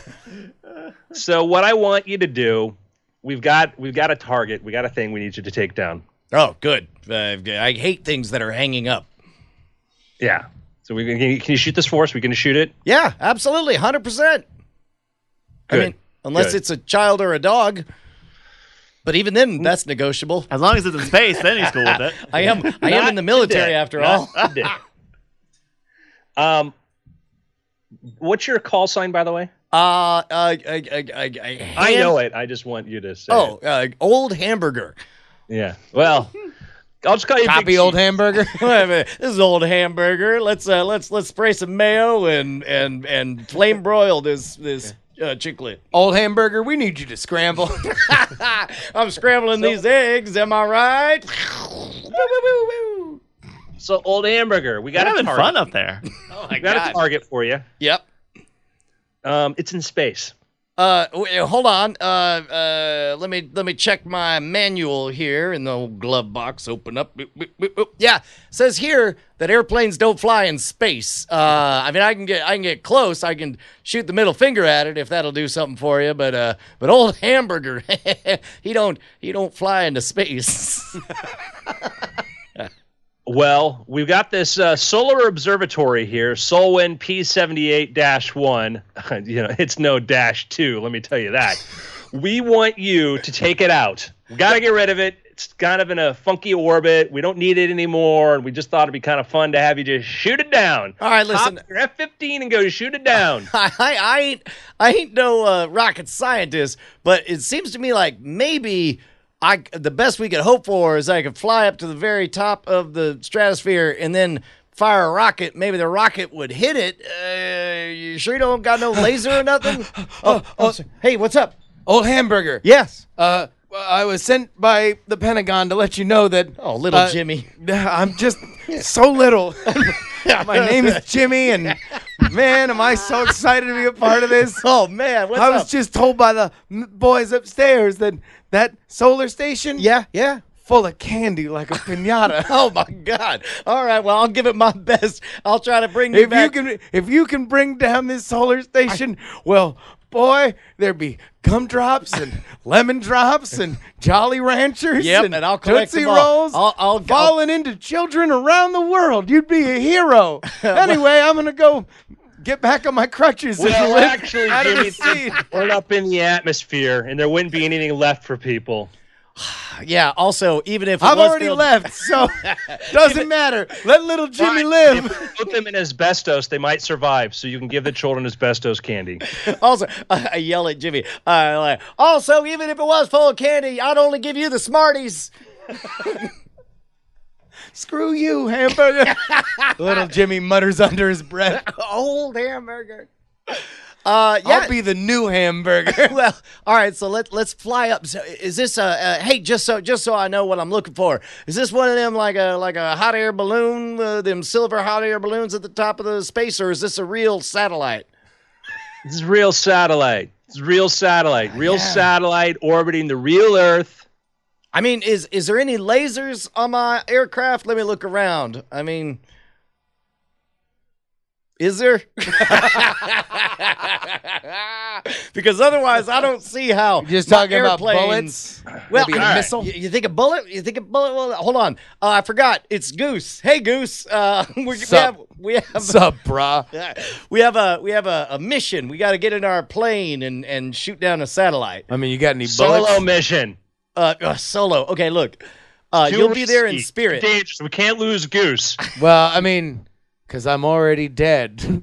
So what I want you to do, we've got we've got a target. We got a thing we need you to take down. Oh, good. Uh, I hate things that are hanging up. Yeah. So we can, can you shoot this for us? We can shoot it. Yeah, absolutely, one hundred percent. I Good. mean, unless Good. it's a child or a dog. But even then, that's negotiable. As long as it's in space, then he's cool with it. I am I am in the military Not after today. all. Not today. Um, what's your call sign, by the way? Uh, uh, I, I, I, I, I know it. I just want you to say. Oh, it. uh, old hamburger. Yeah. Well, I'll just call you Copy Big old Sheep. hamburger. Wait a minute. This is old hamburger. Let's uh, let's let's spray some mayo and and and flame broil this this uh, chiclet. Old hamburger, we need you to scramble. I'm scrambling these eggs. Am I right? So, old hamburger, we They're got a having target. fun up there. Oh my We got a God. target for you. Yep. Um, it's in space. Uh, wait, hold on. Uh, uh, let me let me check my manual here in the old glove box. Open up. Boop, boop, boop, boop. Yeah, says here that airplanes don't fly in space. Uh, I mean, I can get I can get close. I can shoot the middle finger at it if that'll do something for you. But uh, but old hamburger, he don't he don't fly into space. Well, we've got this uh, solar observatory here, Solwind P seventy-eight dash one. You know, it's no dash two, let me tell you that. We want you to take it out. We got to get rid of it. It's kind of in a funky orbit. We don't need it anymore, and we just thought it'd be kind of fun to have you just shoot it down. All right, listen. Hop your F fifteen and go shoot it down. I, I ain't I ain't no uh, rocket scientist, but it seems to me like maybe I the best we could hope for is I could fly up to the very top of the stratosphere and then fire a rocket. Maybe the rocket would hit it. Uh, you sure you don't got no laser or nothing? Oh, oh, sorry. Hey, what's up? Old Hamburger. Yes. Uh, I was sent by the Pentagon to let you know that. Oh, little uh, Jimmy. I'm just so little. My name is Jimmy, and man, am I so excited to be a part of this. Oh man, what's I was up? just told by the m- boys upstairs that that solar station, Yeah, yeah. full of candy like a piñata. Oh my God! All right, well, I'll give it my best. I'll try to bring you If you back. can, if you can bring down this solar station, well, boy, there'd be gumdrops and lemon drops and Jolly Ranchers Yep, and, and I'll collect Tootsie them all. Rolls I'll- I'll- falling into children around the world. You'd be a hero. Anyway, I'm gonna go get back on my crutches. and Well, live actually, out of the Jimmy, sea. we're up in the atmosphere, and there wouldn't be anything left for people. Yeah. Also, even if it I've was already filled- left, so doesn't matter. Let little Jimmy Fine. live. If you put them in asbestos, they might survive, so you can give the children asbestos candy. Also, I yell at Jimmy. I like. Also, even if it was full of candy, I'd only give you the Smarties. Screw you, Hamburger. Little Jimmy mutters under his breath. Old Hamburger. Uh, yeah. I'll be the new Hamburger. Well, all right. So let let's fly up. So is this a, uh hey? Just so just so I know what I'm looking for. Is this one of them like a like a hot air balloon? Uh, them silver hot air balloons at the top of the space, or is this a real satellite? This is real satellite. It's real satellite. Real satellite orbiting the real Earth. I mean, is is there any lasers on my aircraft? Let me look around. I mean, is there? Because otherwise, I don't see how. Just my talking about airplanes- bullets? Well, Maybe a all right. missile? You, you think a bullet? You think a bullet? Well, hold on. Uh, I forgot. It's Goose. Hey, Goose. Uh, we're, we Sup? have we have What's up, brah? we have a we have a, a mission. We got to get in our plane and and shoot down a satellite. I mean, you got any Solo bullets? mission. Uh, uh solo. Okay, look. Uh, Too you'll be there in risky. spirit. Too dangerous. We can't lose Goose. Well, I mean, because I'm already dead.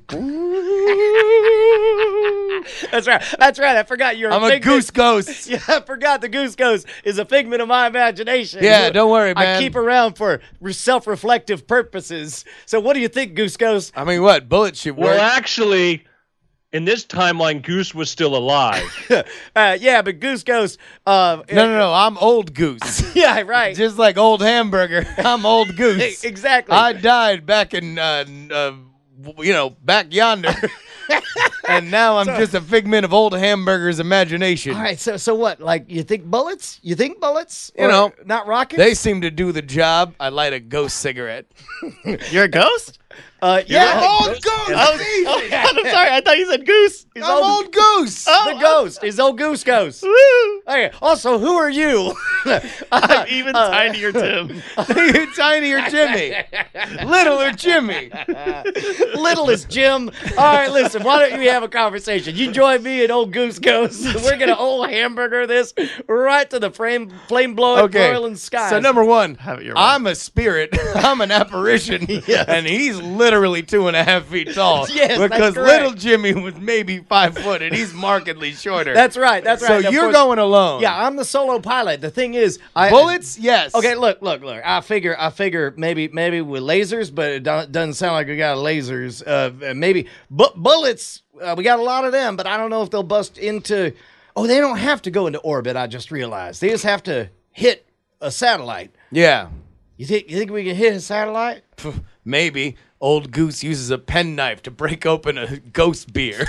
That's right. That's right. I forgot you're. I'm a figment- goose ghost. Yeah, I forgot the goose ghost is a figment of my imagination. Yeah, don't worry, man. I keep around for re- self-reflective purposes. So, what do you think, Goose Ghost? I mean, what? Bullets should work. Well, actually, in this timeline, Goose was still alive. uh, yeah, but Goose Ghost. Uh, no, no, no. I'm old goose. Yeah, right. Just like old Hamburger. I'm old goose. Exactly. I died back in, uh, uh, you know, back yonder. And now I'm just a figment of old Hamburger's imagination. All right. So, so what? Like, you think bullets? You think bullets? You Or know, not rockets. They seem to do the job. I light a ghost cigarette. You're a ghost? Uh, yeah. I'm old goose. Oh, Jesus. oh God, I'm sorry. I thought you said goose. He's I'm old- old goose. The ghost is old Goose Ghost. Woo! Okay. Also, who are you? I'm even tinier, Tim. Tinier Jimmy. Littler Jimmy. Littlest Jim. All right, listen. Why don't we have a conversation? You join me and old Goose Ghost. We're gonna old Hamburger this right to the flame flame blowing Okay. broiling skies. So number one, Have it your way. I'm a spirit. I'm an apparition, Yes. and he's literally two and a half feet tall. Yes, that's because correct. little Jimmy was maybe five foot, and he's markedly shorter. That's right. That's so right. Of you're course- going alone. Yeah, I'm the solo pilot. The thing is, I Bullets, yes. Okay, look, look, look. I figure, I figure maybe, maybe with lasers, but it don't, doesn't sound like we got lasers. Uh, maybe bu- bullets. Uh, we got a lot of them, but I don't know if they'll bust into. Oh, they don't have to go into orbit. I just realized they just have to hit a satellite. Yeah, You think? You think we can hit a satellite? maybe. Old Goose uses a penknife to break open a ghost beer.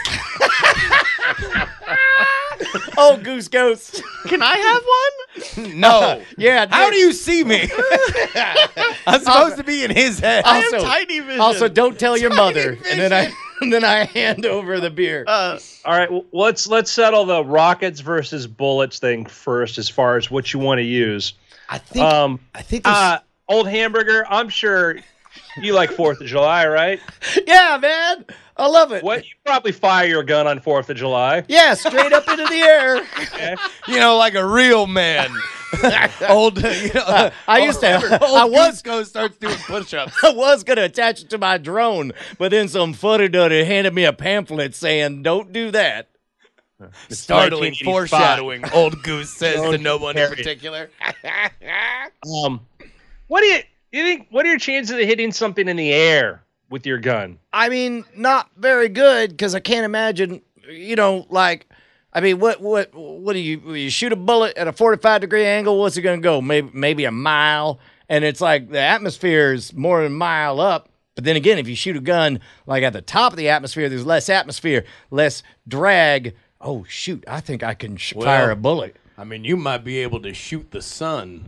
Oh, Goose Ghost. Can I have one? No. Yeah. How dude. do you see me? I'm supposed to be in his head. I Also- have tiny vision. Also, don't tell your mother. And then I, and then I hand over the beer. Uh, All right, well, let's let's settle the rockets versus bullets thing first, as far as what you want to use. I think. Um, I think. There's, uh, old Hamburger, I'm sure You like Fourth of July, right? Yeah, man. I love it. What you probably fire your gun on Fourth of July. Yeah, straight up into the air. Okay. You know, like a real man. old, you know, I used to. old I was. Goose starts doing push-ups. I was gonna attach it to my drone, but then some fuddy duddy handed me a pamphlet saying, "Don't do that." Startling nineteen eighty-five. foreshadowing. Old Goose says to Don't no one in carry it. particular. Um, what do you you think? What are your chances of hitting something in the air with your gun? I mean, not very good because I can't imagine. You know, like, I mean, what, what, what do you? You shoot a bullet at a forty-five degree angle. What's it gonna go? Maybe, maybe a mile. And it's like the atmosphere is more than a mile up. But then again, if you shoot a gun like at the top of the atmosphere, there's less atmosphere, less drag. Oh shoot! I think I can sh- Well, fire a bullet. I mean, you might be able to shoot the sun.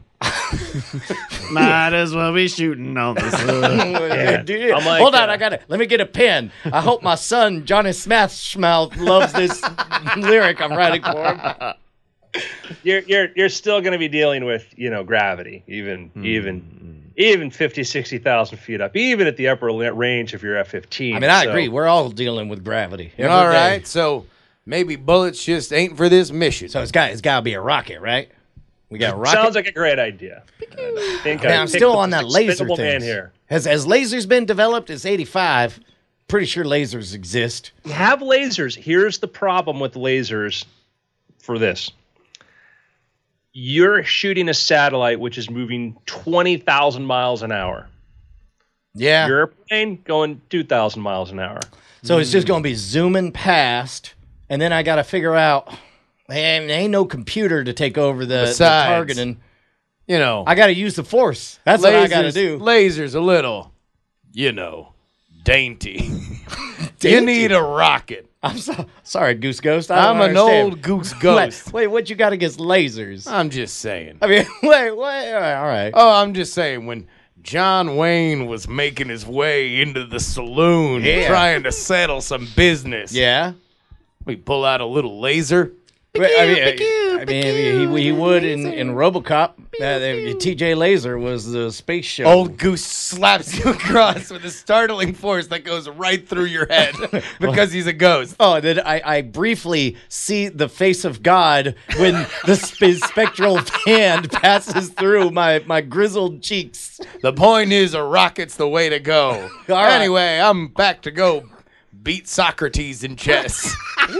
Might as well be shooting on the sun. Dude, I'm like, hold on, uh, I got to Let me get a pen. I hope my son Johnny Smashmouth loves this lyric I'm writing for him. You're you're you're still going to be dealing with you know gravity, even Hmm. even even fifty, sixty thousand feet up, even at the upper li- range of your F fifteen. I mean, I So- agree. We're all dealing with gravity. every All day. right, so maybe bullets just ain't for this mission. So it's got it's got to be a rocket, right? We got a rocket. Sounds like a great idea. And I think I mean, I I'm picked still the on that laser expendable thing. man here. Has has lasers been developed? It's eighty-five. Pretty sure lasers exist. You have lasers. Here's the problem with lasers for this. You're shooting a satellite which is moving twenty thousand miles an hour. Yeah. Your airplane going two thousand miles an hour. So it's just going to be zooming past, and then I got to figure out. Man, there ain't no computer to take over the, the Besides, targeting. You know, I got to use the force. That's what I got to do. Lasers a little, you know, dainty. You Dainty? need a rocket. I'm so, sorry, Goose Ghost. I I'm don't an understand. old goose Wait, ghost. wait, what you got against lasers? I'm just saying. I mean, wait, wait. All right. All right. Oh, I'm just saying when John Wayne was making his way into the saloon Yeah. trying to settle some business. Yeah. We pull out a little laser. Wait, I mean, I, I mean he, he would in, in RoboCop. Uh, T J Laser was the space shuttle. Old Goose slaps you across with a startling force that goes right through your head because he's a ghost. Oh, then I, I briefly see the face of God when the sp- spectral hand passes through my, my grizzled cheeks. The point is, a rocket's the way to go. right. Anyway, I'm back to go beat Socrates in chess.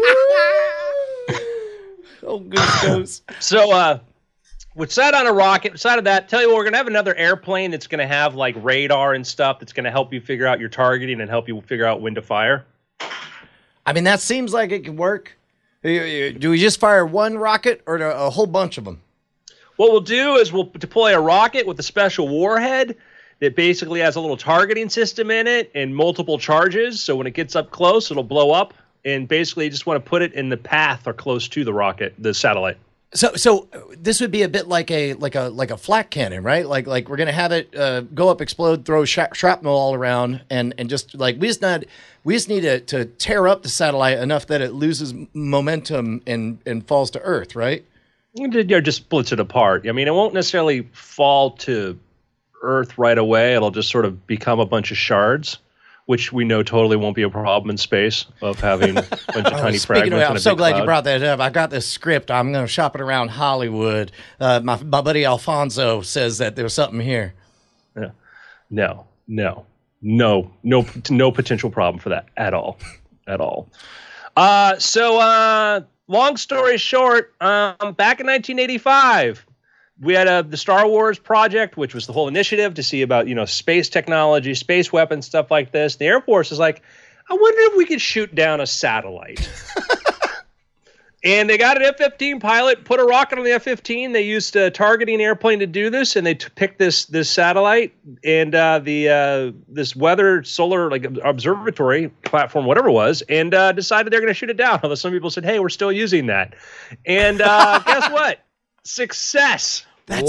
Oh, Goose Ghost. So, uh, we sat on a rocket. Side of that, tell you what, we're gonna have another airplane that's gonna have like radar and stuff that's gonna help you figure out your targeting and help you figure out when to fire. I mean, that seems like it could work. Do we just fire one rocket or a whole bunch of them? What we'll do is we'll deploy a rocket with a special warhead that basically has a little targeting system in it and multiple charges. So when it gets up close, it'll blow up. And basically, you just want to put it in the path or close to the rocket, the satellite. So, so this would be a bit like a like a like a flak cannon, right? Like like we're gonna have it uh, go up, explode, throw sh- shrapnel all around, and and just like we just not we just need to, to tear up the satellite enough that it loses momentum and and falls to Earth, right? Or just splits it apart. I mean, it won't necessarily fall to Earth right away. It'll just sort of become a bunch of shards, which we know totally won't be a problem in space of having a bunch of tiny Speaking fragments. of, in I'm a so big glad cloud. you brought that up. I got this script. I'm going to shop it around Hollywood. Uh, my my buddy Alfonso says that there's something here. Yeah. No, no, no, no, no potential problem for that at all, at all. Uh, so, uh, long story short, um, back in nineteen eighty-five, we had a, the Star Wars project, which was the whole initiative to see about, you know, space technology, space weapons, stuff like this. The Air Force is like, I wonder if we could shoot down a satellite. And they got an F fifteen pilot, put a rocket on the F fifteen. They used a targeting airplane to do this, and they t- picked this this satellite and uh, the uh, this weather solar like observatory platform, whatever it was, and uh, decided they're going to shoot it down. Although some people said, "Hey, we're still using that." And uh, guess what? Success. That's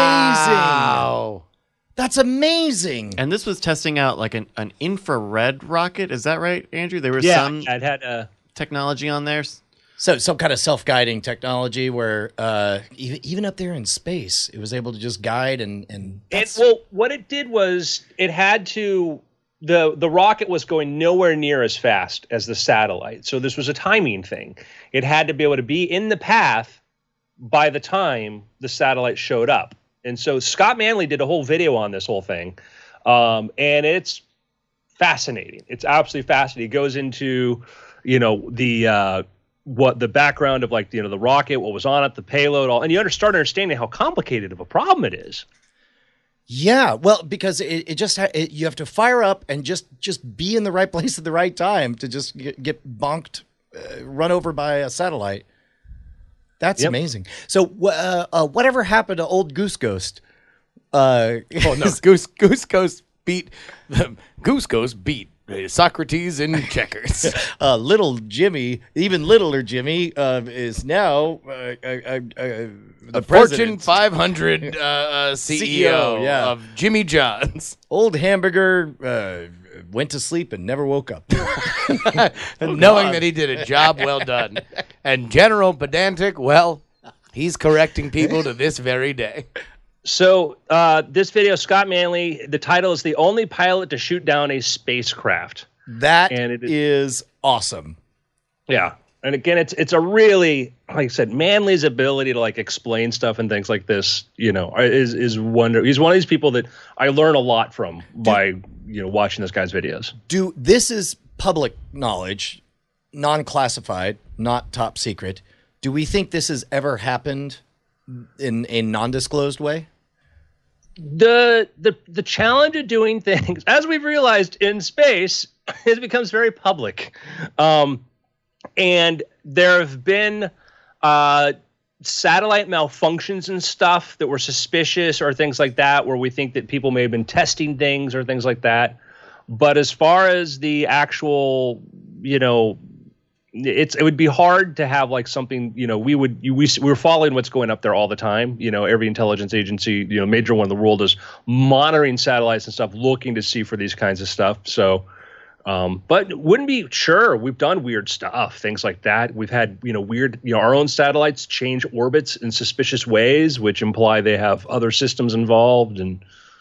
Wow. amazing. That's amazing. And this was testing out like an, an infrared rocket. Is that right, Andrew? There was Yeah, some it had a. technology on there. So some kind of self-guiding technology where uh, even even up there in space, it was able to just guide and and. And well, what it did was it had to the the rocket was going nowhere near as fast as the satellite, so this was a timing thing. It had to be able to be in the path by the time the satellite showed up. And so Scott Manley did a whole video on this whole thing, um, and it's fascinating. It's absolutely fascinating. It goes into, you know, the uh, what the background of like you know the rocket, what was on it, the payload, all, and you under, start understanding how complicated of a problem it is. Yeah, well, because it, it just ha- it, you have to fire up and just just be in the right place at the right time to just get, get bonked, uh, run over by a satellite. That's yep. amazing. So, uh, uh, whatever happened to old Goose Ghost? Uh, oh no, Goose Goose Ghost beat Goose Ghost beat Socrates in checkers. uh, little Jimmy, even littler Jimmy, uh, is now uh, uh, uh, uh, the Fortune five hundred uh, uh, C E O, C E O yeah. of Jimmy John's. Old hamburger uh, went to sleep and never woke up, oh, knowing God. that he did a job well done. And General Pedantic, well, he's correcting people to this very day. So uh, this video, Scott Manley, the title is "The Only Pilot to Shoot Down a Spacecraft." That and it is, is awesome. Yeah. And again, it's it's a really, like I said, Manley's ability to like explain stuff and things like this, you know, is is wonder. He's one of these people that I learn a lot from by you know watching this guy's videos. Do this is public knowledge, non-classified, not top secret. Do we think this has ever happened in a non-disclosed way? The the the challenge of doing things, as we've realized in space, it becomes very public. Um, And there have been uh, satellite malfunctions and stuff that were suspicious or things like that, where we think that people may have been testing things or things like that. But as far as the actual, you know, it's it would be hard to have like something, you know, we would you, we we're following what's going up there all the time. You know, every intelligence agency, you know, major one in the world is monitoring satellites and stuff, looking to see for these kinds of stuff. So. Um, but wouldn't be sure. We've done weird stuff, things like that. We've had, you know, weird, you know, our own satellites change orbits in suspicious ways, which imply they have other systems involved. And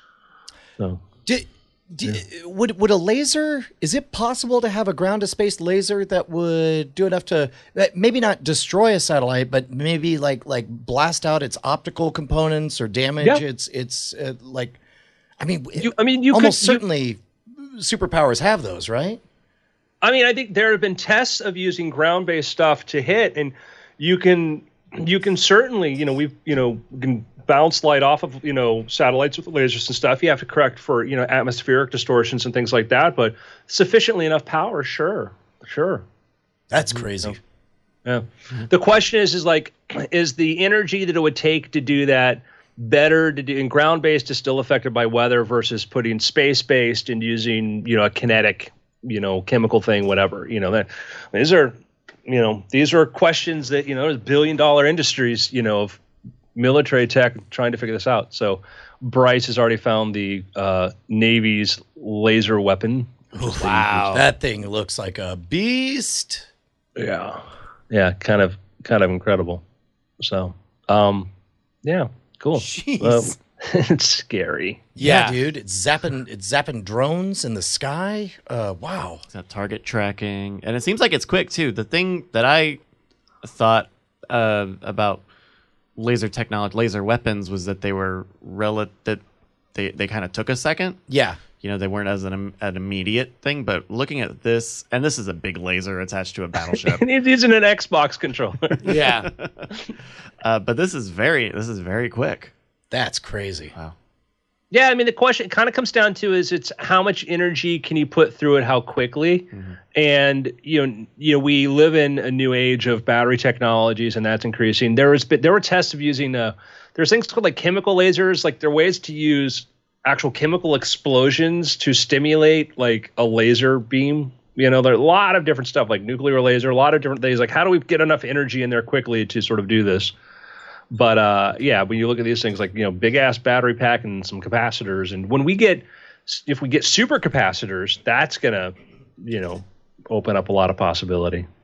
so, do, do, yeah. would would a laser? Is it possible to have a ground to space laser that would do enough to maybe not destroy a satellite, but maybe like like blast out its optical components or damage yeah. its its uh, like? I mean, you, I mean, you almost could, certainly. You, superpowers have those, right? I mean, I think there have been tests of using ground-based stuff to hit, and you can you can certainly, you know, we've you know can bounce light off of you know satellites with lasers and stuff. You have to correct for you know atmospheric distortions and things like that, but sufficiently enough power, sure, sure. That's crazy. You know? Yeah. The question is, is like, is the energy that it would take to do that better to do? And ground-based is still affected by weather versus putting space-based and using, you know, a kinetic, you know, chemical thing, whatever. You know, that these are, you know, these are questions that, you know, there's billion-dollar industries, you know, of military tech trying to figure this out. So Bryce has already found the uh, Navy's laser weapon. Wow, that thing looks like a beast. Yeah, yeah, kind of, kind of incredible. So, um, yeah. Cool. Jeez. Um, it's scary. Yeah, yeah, dude. It's zapping it's zapping drones in the sky. Uh, wow. It's got target tracking. And it seems like it's quick too. The thing that I thought uh, about laser technology, laser weapons, was that they were rel- that they, they kind of took a second. Yeah. You know, they weren't as an, an immediate thing, but looking at this, and this is a big laser attached to a battleship. He's using an Xbox controller. Yeah. uh, but this is very, this is very quick. That's crazy. Wow. Yeah, I mean, the question kind of comes down to is it's how much energy can you put through it, how quickly, mm-hmm. and you know, you know, we live in a new age of battery technologies, and that's increasing. There was, there were tests of using uh, there's things called like chemical lasers, like there are ways to use actual chemical explosions to stimulate like a laser beam. You know, there are a lot of different stuff like nuclear laser, a lot of different things. Like, how do we get enough energy in there quickly to sort of do this? But uh, yeah, when you look at these things like, you know, big ass battery pack and some capacitors, and when we get, if we get super capacitors, that's gonna, you know, open up a lot of possibility.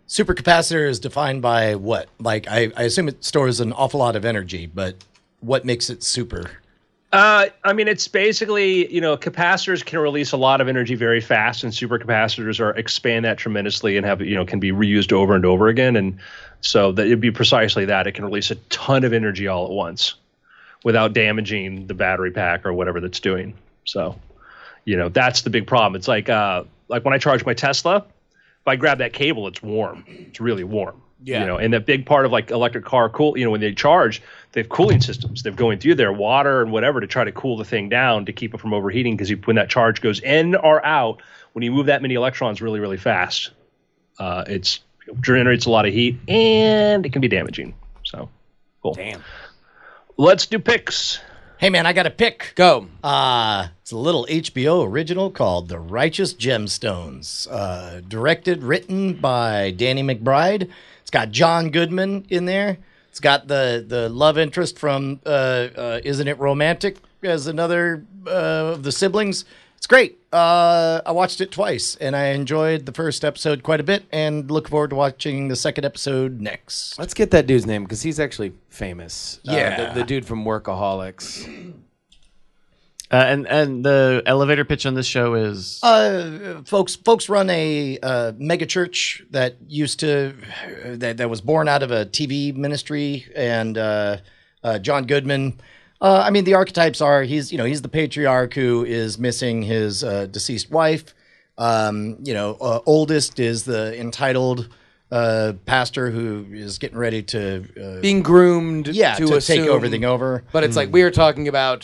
Supercapacitor is defined by what? Like, I, I assume it stores an awful lot of energy, but what makes it super? Uh, I mean, it's basically, you know, capacitors can release a lot of energy very fast, and supercapacitors are expand that tremendously and have, you know, can be reused over and over again. And so that it'd be precisely that. It can release a ton of energy all at once without damaging the battery pack or whatever that's doing. So, you know, that's the big problem. It's like, uh, like when I charge my Tesla, if I grab that cable, it's warm. It's really warm. Yeah. You know, and the big part of like electric car cool, you know, when they charge, they have cooling systems. They're going through their water and whatever to try to cool the thing down to keep it from overheating. Because when that charge goes in or out, when you move that many electrons really, really fast, uh, it's it generates a lot of heat and it can be damaging. So, cool. Damn. Let's do picks. Hey, man, I got a pick. Go. Uh, it's a little H B O original called The Righteous Gemstones. Uh, directed, written by Danny McBride. It's got John Goodman in there. It's got the, the love interest from uh, uh, Isn't It Romantic as another uh, of the siblings. It's great. Uh, I watched it twice, and I enjoyed the first episode quite a bit, and look forward to watching the second episode next. Let's get that dude's name because he's actually famous. Uh, Yeah. the, the dude from Workaholics. Uh, and and the elevator pitch on this show is Uh, folks, folks run a uh, mega church that used to that, that was born out of a T V ministry, and uh, uh, John Goodman. Uh, I mean, the archetypes are he's you know he's the patriarch who is missing his uh, deceased wife. Um, you know, uh, oldest is the entitled uh, pastor who is getting ready to uh, Being groomed yeah to, to, assume, take everything over. But it's like we are talking about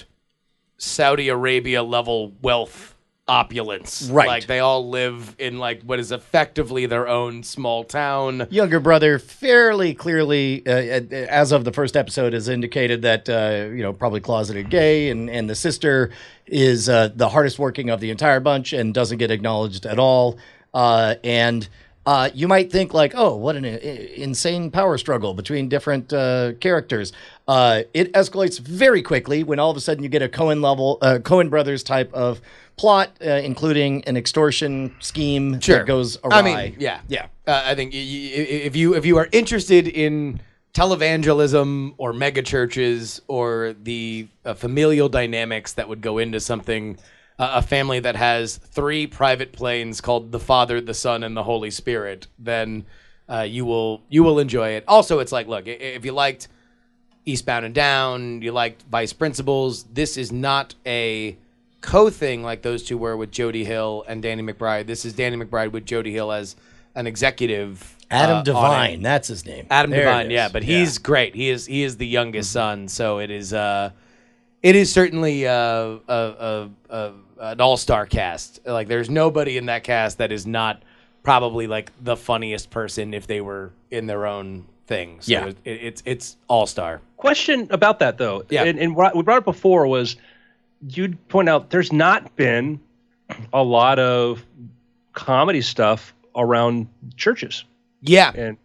Saudi Arabia level wealth opulence. Right. Like they all live in like what is effectively their own small town. Younger brother fairly clearly, uh, as of the first episode, has indicated that, uh, you know, probably closeted gay, and, and the sister is uh, the hardest working of the entire bunch and doesn't get acknowledged at all. Uh, and uh, you might think like, oh, what an i- insane power struggle between different uh, characters. Uh, it escalates very quickly when all of a sudden you get a Coen level, uh, Coen Brothers type of plot, uh, including an extortion scheme that goes awry. I mean, yeah, yeah. Uh, I think y- y- if you if you are interested in televangelism or mega churches or the uh, familial dynamics that would go into something, uh, a family that has three private planes called the Father, the Son, and the Holy Spirit, then uh, you will you will enjoy it. Also, it's like, look, i- if you liked Eastbound and Down, you liked Vice Principals, this is not a co-thing like those two were with Jody Hill and Danny McBride. This is Danny McBride with Jody Hill as an executive. Adam uh, on Devine, it. that's his name. Adam There it Devine, is. yeah, but he's great. He is he is the youngest son, so it is uh, it is certainly uh, a, a, a an all-star cast. Like there's nobody in that cast that is not probably like the funniest person if they were in their own thing. So Yeah. it, it's it's all-star. Question about that though, Yeah. and, and what we brought up before was you'd point out there's not been a lot of comedy stuff around churches, Yeah, and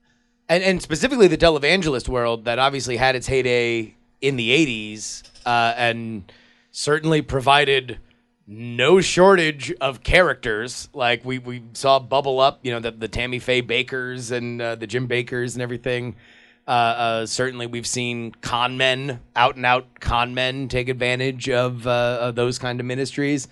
and and specifically the televangelist world that obviously had its heyday in the eighties uh, and certainly provided no shortage of characters. Like we, we saw bubble up, you know, the, the Tammy Faye Bakers and uh, the Jim Bakers and everything. Uh, uh, certainly we've seen con men, out and out con men take advantage of, uh, of those kind of ministries.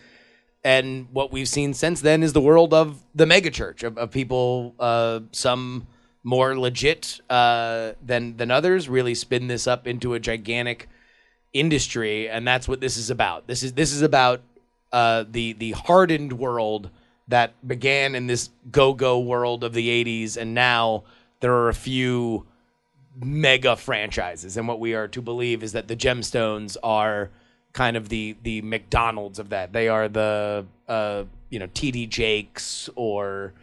And what we've seen since then is the world of the megachurch, of, of people, uh, some more legit uh, than than others, really spin this up into a gigantic industry, and that's what this is about. This is this is about uh, the the hardened world that began in this go-go world of the eighties, and now there are a few mega franchises. And what we are to believe is that the Gemstones are kind of the the McDonald's of that. They are the uh, you know T D Jakes or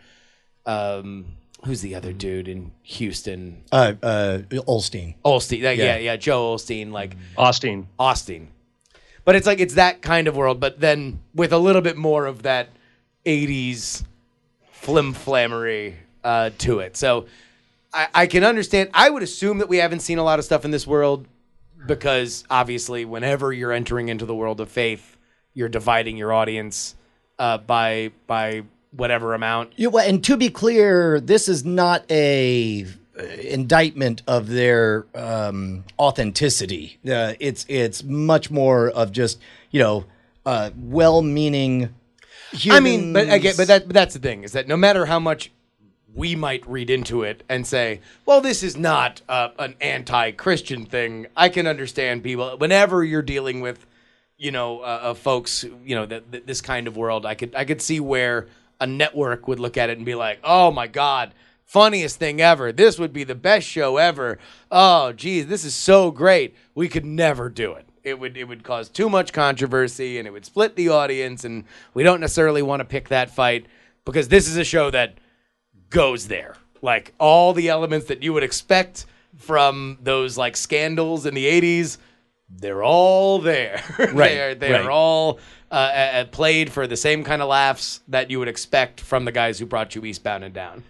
um, who's the other dude in Houston? Uh, uh, Olstein. Olstein. Yeah, yeah, Yeah. yeah. Joe Olstein, like Austin. Austin. But it's like it's that kind of world, but then with a little bit more of that eighties flim-flammery uh, to it. So I, I can understand. I would assume that we haven't seen a lot of stuff in this world because obviously whenever you're entering into the world of faith, you're dividing your audience uh, by by whatever amount. You, well, and to be clear, this is not a uh, indictment of their um, authenticity. Uh, it's it's much more of just you know uh, well-meaning. Humans. I mean, but again, but that but that's the thing is that no matter how much we might read into it and say, well, this is not uh, an anti-Christian thing. I can understand people whenever you're dealing with, you know, uh, uh, folks, you know, that th- this kind of world. I could I could see where a network would look at it and be like, oh my God, funniest thing ever. This would be the best show ever. Oh, geez, this is so great. We could never do it. It would it would cause too much controversy and it would split the audience. And we don't necessarily want to pick that fight because this is a show that goes there. Like all the elements that you would expect from those like scandals in the eighties, they're all there. Right, they're they're right. all uh, uh, played for the same kind of laughs that you would expect from the guys who brought you Eastbound and Down.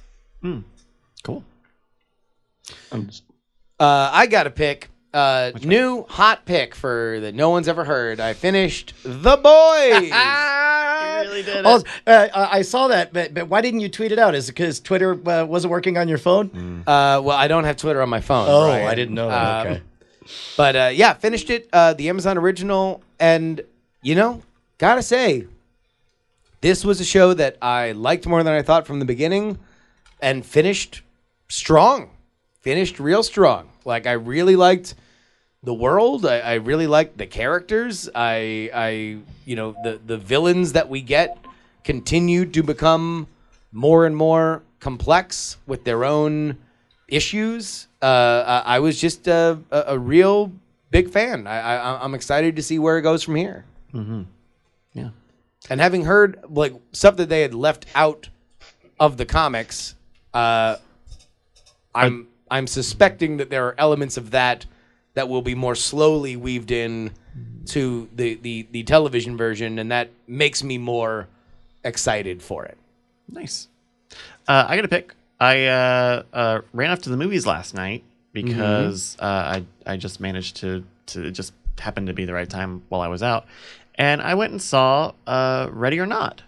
Cool. I'm just- Uh, I got to pick uh, new hot pick for that no one's ever heard. I finished The Boys. really did Oh, uh, I saw that, but, but why didn't you tweet it out? Is it because Twitter uh, wasn't working on your phone? Uh, well, I don't have Twitter on my phone. Oh, Brian. I didn't know that. Um, Okay. But uh, yeah, finished it, uh, the Amazon original, and you know, gotta say, this was a show that I liked more than I thought from the beginning, and finished strong. Finished real strong. Like I really liked the world. I, I really liked the characters. I, I, you know, the the villains that we get continued to become more and more complex with their own issues. Uh, I, I was just a, a, a real big fan. I, I, I'm excited to see where it goes from here. Yeah. And having heard like stuff that they had left out of the comics, uh, I'm I'm suspecting that there are elements of that that will be more slowly weaved in to the, the, the television version, and that makes me more excited for it. Nice. Uh, I got to pick. I uh, uh, ran off to the movies last night because uh, I I just managed to to it just happened to be the right time while I was out, and I went and saw uh, Ready or Not.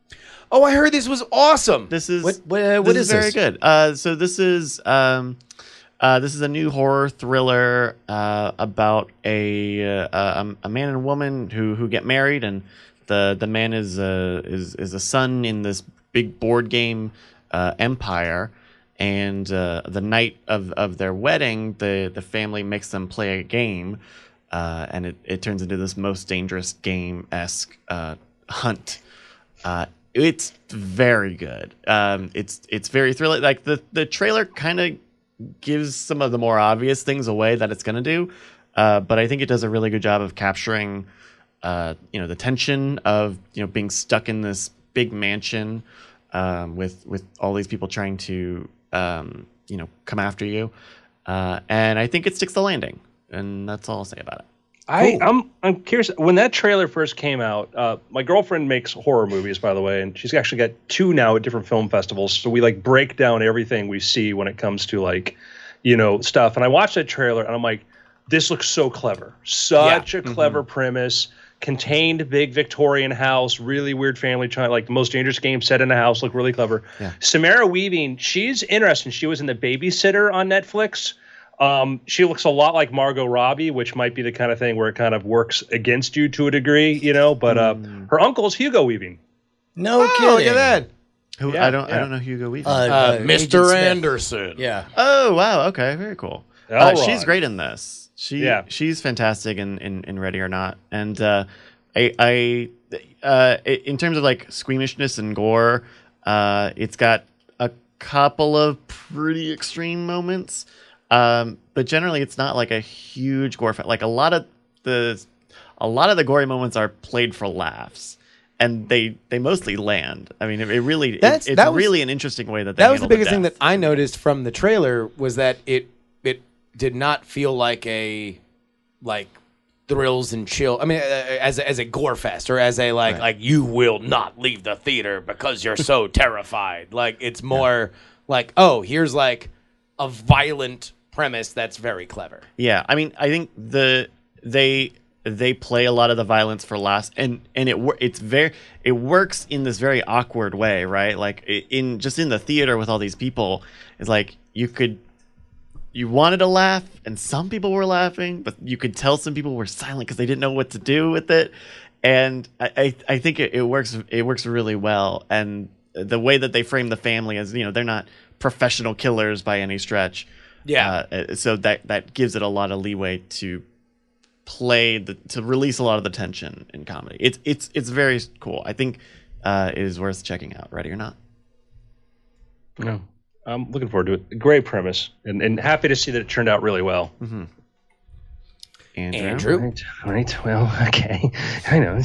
Oh, I heard this was awesome. This is What- what, uh, this what is is very this? good. Uh, so this is um, uh, this is a new horror thriller uh, about a, uh, a a man and woman who who get married, and the the man is a is is a son in this big board game uh, empire. And uh, the night of, of their wedding, the, the family makes them play a game, uh, and it, it turns into this most dangerous game-esque uh, hunt. Uh, it's very good. Um, it's it's very thrilling. Like the, the trailer kind of gives some of the more obvious things away that it's going to do, uh, but I think it does a really good job of capturing, uh, you know, the tension of you know being stuck in this big mansion um, with with all these people trying to. Um, you know, come after you, uh, and I think it sticks the landing, and that's all I'll say about it. I, I'm I'm curious. When that trailer first came out, uh, my girlfriend makes horror movies, by the way, and she's actually got two now at different film festivals. So we like break down everything we see when it comes to like, you know, stuff. And I watched that trailer, and I'm like, this looks so clever, such Yeah. a clever premise. Contained big Victorian house, really weird family trying like the most dangerous game set in a house, look really clever. Yeah. Samara Weaving, she's interesting. She was in The Babysitter on Netflix. Um, she looks a lot like Margot Robbie, which might be the kind of thing where it kind of works against you to a degree, you know. But uh, her uncle is Hugo Weaving. No Oh, kidding. look at that. Who Yeah, I don't I yeah. don't know Hugo Weaving. Uh, Uh, uh, Agent Mister Smith. Anderson. Yeah. oh wow, okay, very cool. Uh, Elrod. she's great in this. She Yeah. she's fantastic in, in, in Ready or Not, and uh, I I uh, in terms of like squeamishness and gore, uh, it's got a couple of pretty extreme moments. Um, but generally, it's not like a huge gore. Fa- like a lot of the, a lot of the gory moments are played for laughs, and they they mostly land. I mean, it, it really it- That's- it's that was- really an interesting way that they That was the handle biggest thing death. that I noticed from the trailer was that it it did not feel like a like thrills and chill. I mean, uh, as a, as a gore fest or as a like Right. like you will not leave the theater because you're so terrified. Like it's more like oh, here's like a violent premise that's very clever. Yeah, I mean, I think the they they play a lot of the violence for last, and and it wor- it's very it works in this very awkward way, right? Like in just in the theater with all these people, it's like you could you wanted to laugh, and some people were laughing, but you could tell some people were silent because they didn't know what to do with it. And I I, I think it, it works it works really well, and the way that they frame the family as, you know, they're not professional killers by any stretch. Yeah. Uh, so that that gives it a lot of leeway to play the to release a lot of the tension in comedy. It's it's it's very cool. I think uh, it is worth checking out. Ready or not? No, I'm looking forward to it. Great premise, and and happy to see that it turned out really well. Mm-hmm. Andrew. Andrew. Right, right. Well, okay. I know.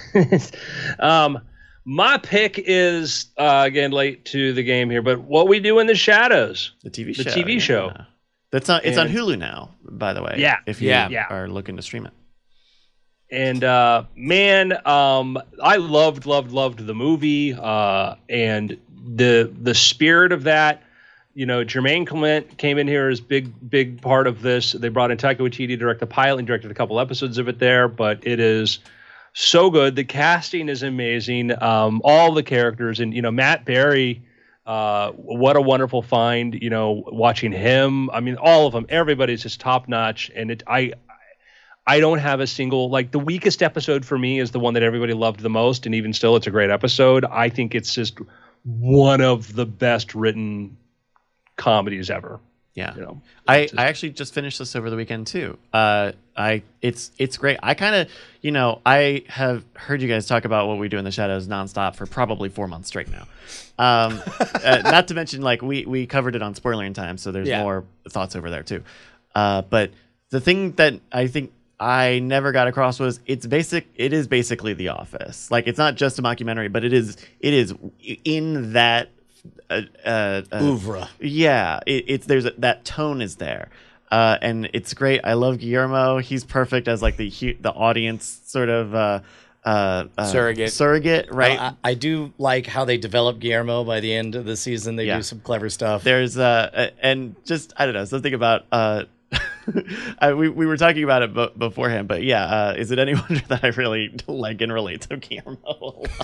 um, my pick is uh, again late to the game here, but What We Do in the Shadows, The T V the show. T V yeah. show. That's on. It's on And- Hulu now, by the way. Yeah. If you Yeah. Yeah. are looking to stream it. And uh, man, um, I loved, loved, loved the movie, uh, and the the spirit of that. You know, Jermaine Clement came in here as big, big part of this. They brought in Taika Waititi to direct the pilot and directed a couple episodes of it there, but it is so good. The casting is amazing. Um, all the characters, and you know, Matt Berry. Uh, what a wonderful find, you know, watching him. I mean, all of them, everybody's just top notch. And it, I, I don't have a single, like the weakest episode for me is the one that everybody loved the most. And even still, it's a great episode. I think it's just one of the best written comedies ever. Yeah. You know, I, It's just- I actually just finished this over the weekend too. Uh, I it's it's great. I kind of, you know, I have heard you guys talk about What We Do in the Shadows nonstop for probably four months straight now. Um, uh, not to mention, like we we covered it on Spoiler in Time, so there's Yeah. more thoughts over there too. Uh, but the thing that I think I never got across was it's basic. It is basically The Office. Like it's not just a mockumentary, but it is it is in that. Uh, uh, uh, Oeuvre. Yeah, it, it's there's a, that tone is there, uh, and it's great. I love Guillermo. He's perfect as like the hu- the audience sort of uh, uh, uh, Surrogate. surrogate, right? I, I do like how they develop Guillermo by the end of the season. They Yeah. do some clever stuff. There's uh, a- and just I don't know something about uh, I, we we were talking about it b- beforehand, but yeah, uh, is it any wonder that I really like and relate to Guillermo a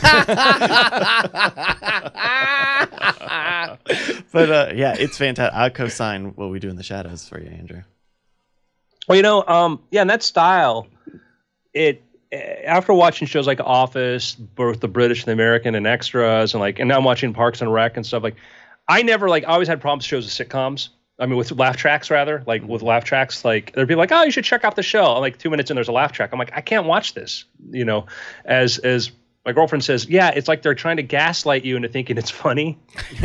lot? But uh, yeah, it's fantastic. I'll co-sign What We Do in the Shadows for you, Andrew. Well, you know, um, yeah, and that style, it after watching shows like Office, both the British and the American, and Extras, and like, and now I'm watching Parks and Rec and stuff. Like, I never like I always had problems with shows with sitcoms. I mean, with laugh tracks rather, like with laugh tracks, like there'd be like, oh, you should check out the show. I'm like two minutes in, there's a laugh track. I'm like, I can't watch this. You know, as as my girlfriend says, yeah, it's like they're trying to gaslight you into thinking it's funny.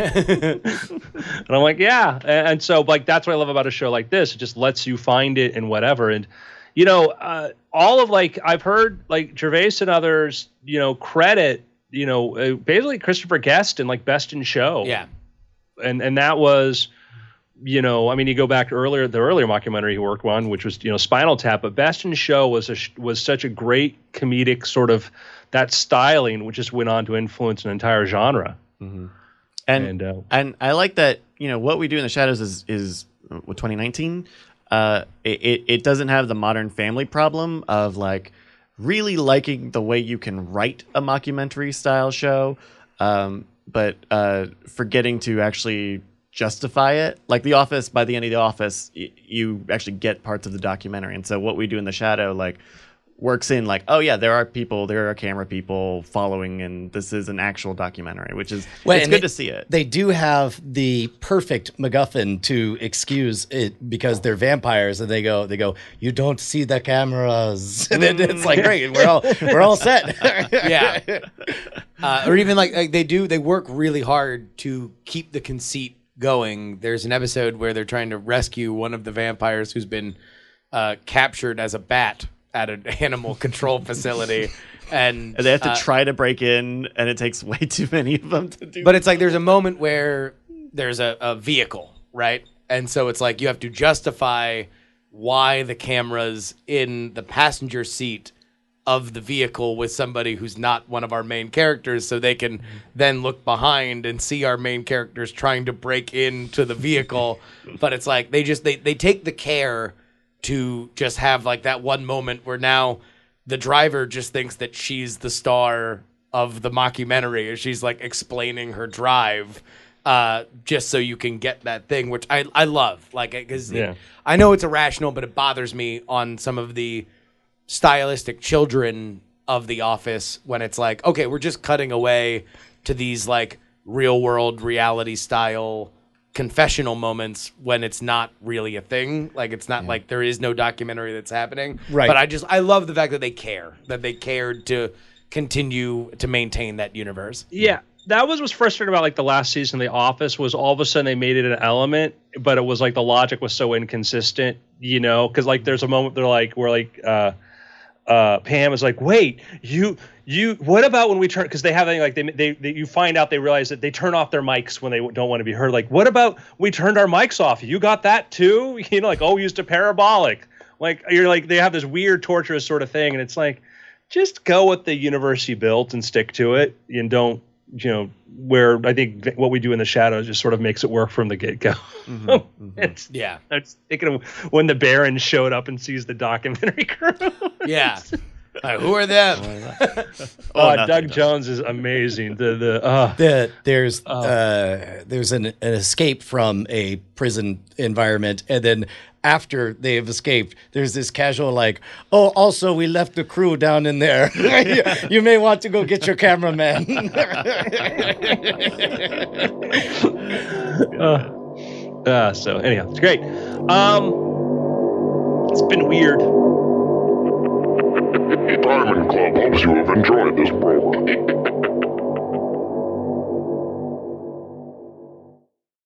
And I'm like, yeah. And, and so like, that's what I love about a show like this. It just lets you find it and whatever. And, you know, uh, all of like, I've heard like Gervais and others, you know, credit, you know, uh, basically Christopher Guest and like Best in Show. Yeah. And, and that was, you know, I mean, you go back to earlier, the earlier mockumentary he worked on, which was, you know, Spinal Tap, but Best in Show was a, was such a great comedic sort of that styling, which just went on to influence an entire genre. Mm-hmm. And And, uh, and I like that, you know, What We Do in the Shadows is is what, twenty nineteen. Uh, it, it it doesn't have the Modern Family problem of like really liking the way you can write a mockumentary style show, um, but uh, forgetting to actually justify it. Like The Office, by the end of The Office, y- you actually get parts of the documentary, and so What We Do in the Shadow, like, works in like, oh yeah, there are people, there are camera people following, and this is an actual documentary, which is Well, it's and good they- to see it. They do have the perfect MacGuffin to excuse it because they're vampires, and they go, they go, you don't see the cameras, and then it's like, great, we're all we're all set. Yeah. Uh, or even like, like they do, they work really hard to keep the conceit going. There's an episode where they're trying to rescue one of the vampires who's been uh, captured as a bat at an animal control facility, and, And they have to uh, try to break in, and it takes way too many of them to do. But it's like there's a moment where there's a, a vehicle, right? And so it's like you have to justify why the camera's in the passenger seat of the vehicle with somebody who's not one of our main characters, so they can then look behind and see our main characters trying to break into the vehicle. But it's like they just they, they take the care to just have like that one moment where now the driver just thinks that she's the star of the mockumentary, as she's like explaining her drive, uh, just so you can get that thing, which I I love, like because Yeah. I know it's irrational, but it bothers me on some of the stylistic children of The Office when it's like, okay, we're just cutting away to these like real world reality style confessional moments when it's not really a thing. Like it's not like there is no documentary that's happening. Right. But I just I love the fact that they care, that they cared to continue to maintain that universe. Yeah, that was what's frustrating about like the last season of The Office was all of a sudden they made it an element, but it was like the logic was so inconsistent, you know, because like there's a moment they're like where like uh uh Pam is like, wait, you you what about when we turn, because they have like they, they they you find out they realize that they turn off their mics when they don't want to be heard. Like, what about we turned our mics off? You got that too? You know, like, oh, we used a parabolic. Like you're like they have this weird torturous sort of thing, and it's like, just go with the universe you built and stick to it, and don't, you know, where I think what we do in the shadows just sort of makes it work from the get-go. Mm-hmm, mm-hmm. It's, yeah. I was thinking of when the Baron showed up and sees the documentary crew. Yeah. Uh, who are them? oh, uh, Doug Jones is amazing. The the uh, the there's uh, there's an, an escape from a prison environment, and then after they've escaped, there's this casual like, oh, also we left the crew down in there. you, you may want to go get your cameraman. uh, uh, so anyhow, it's great. Um, it's been weird. Diamond Club hopes you have enjoyed this program.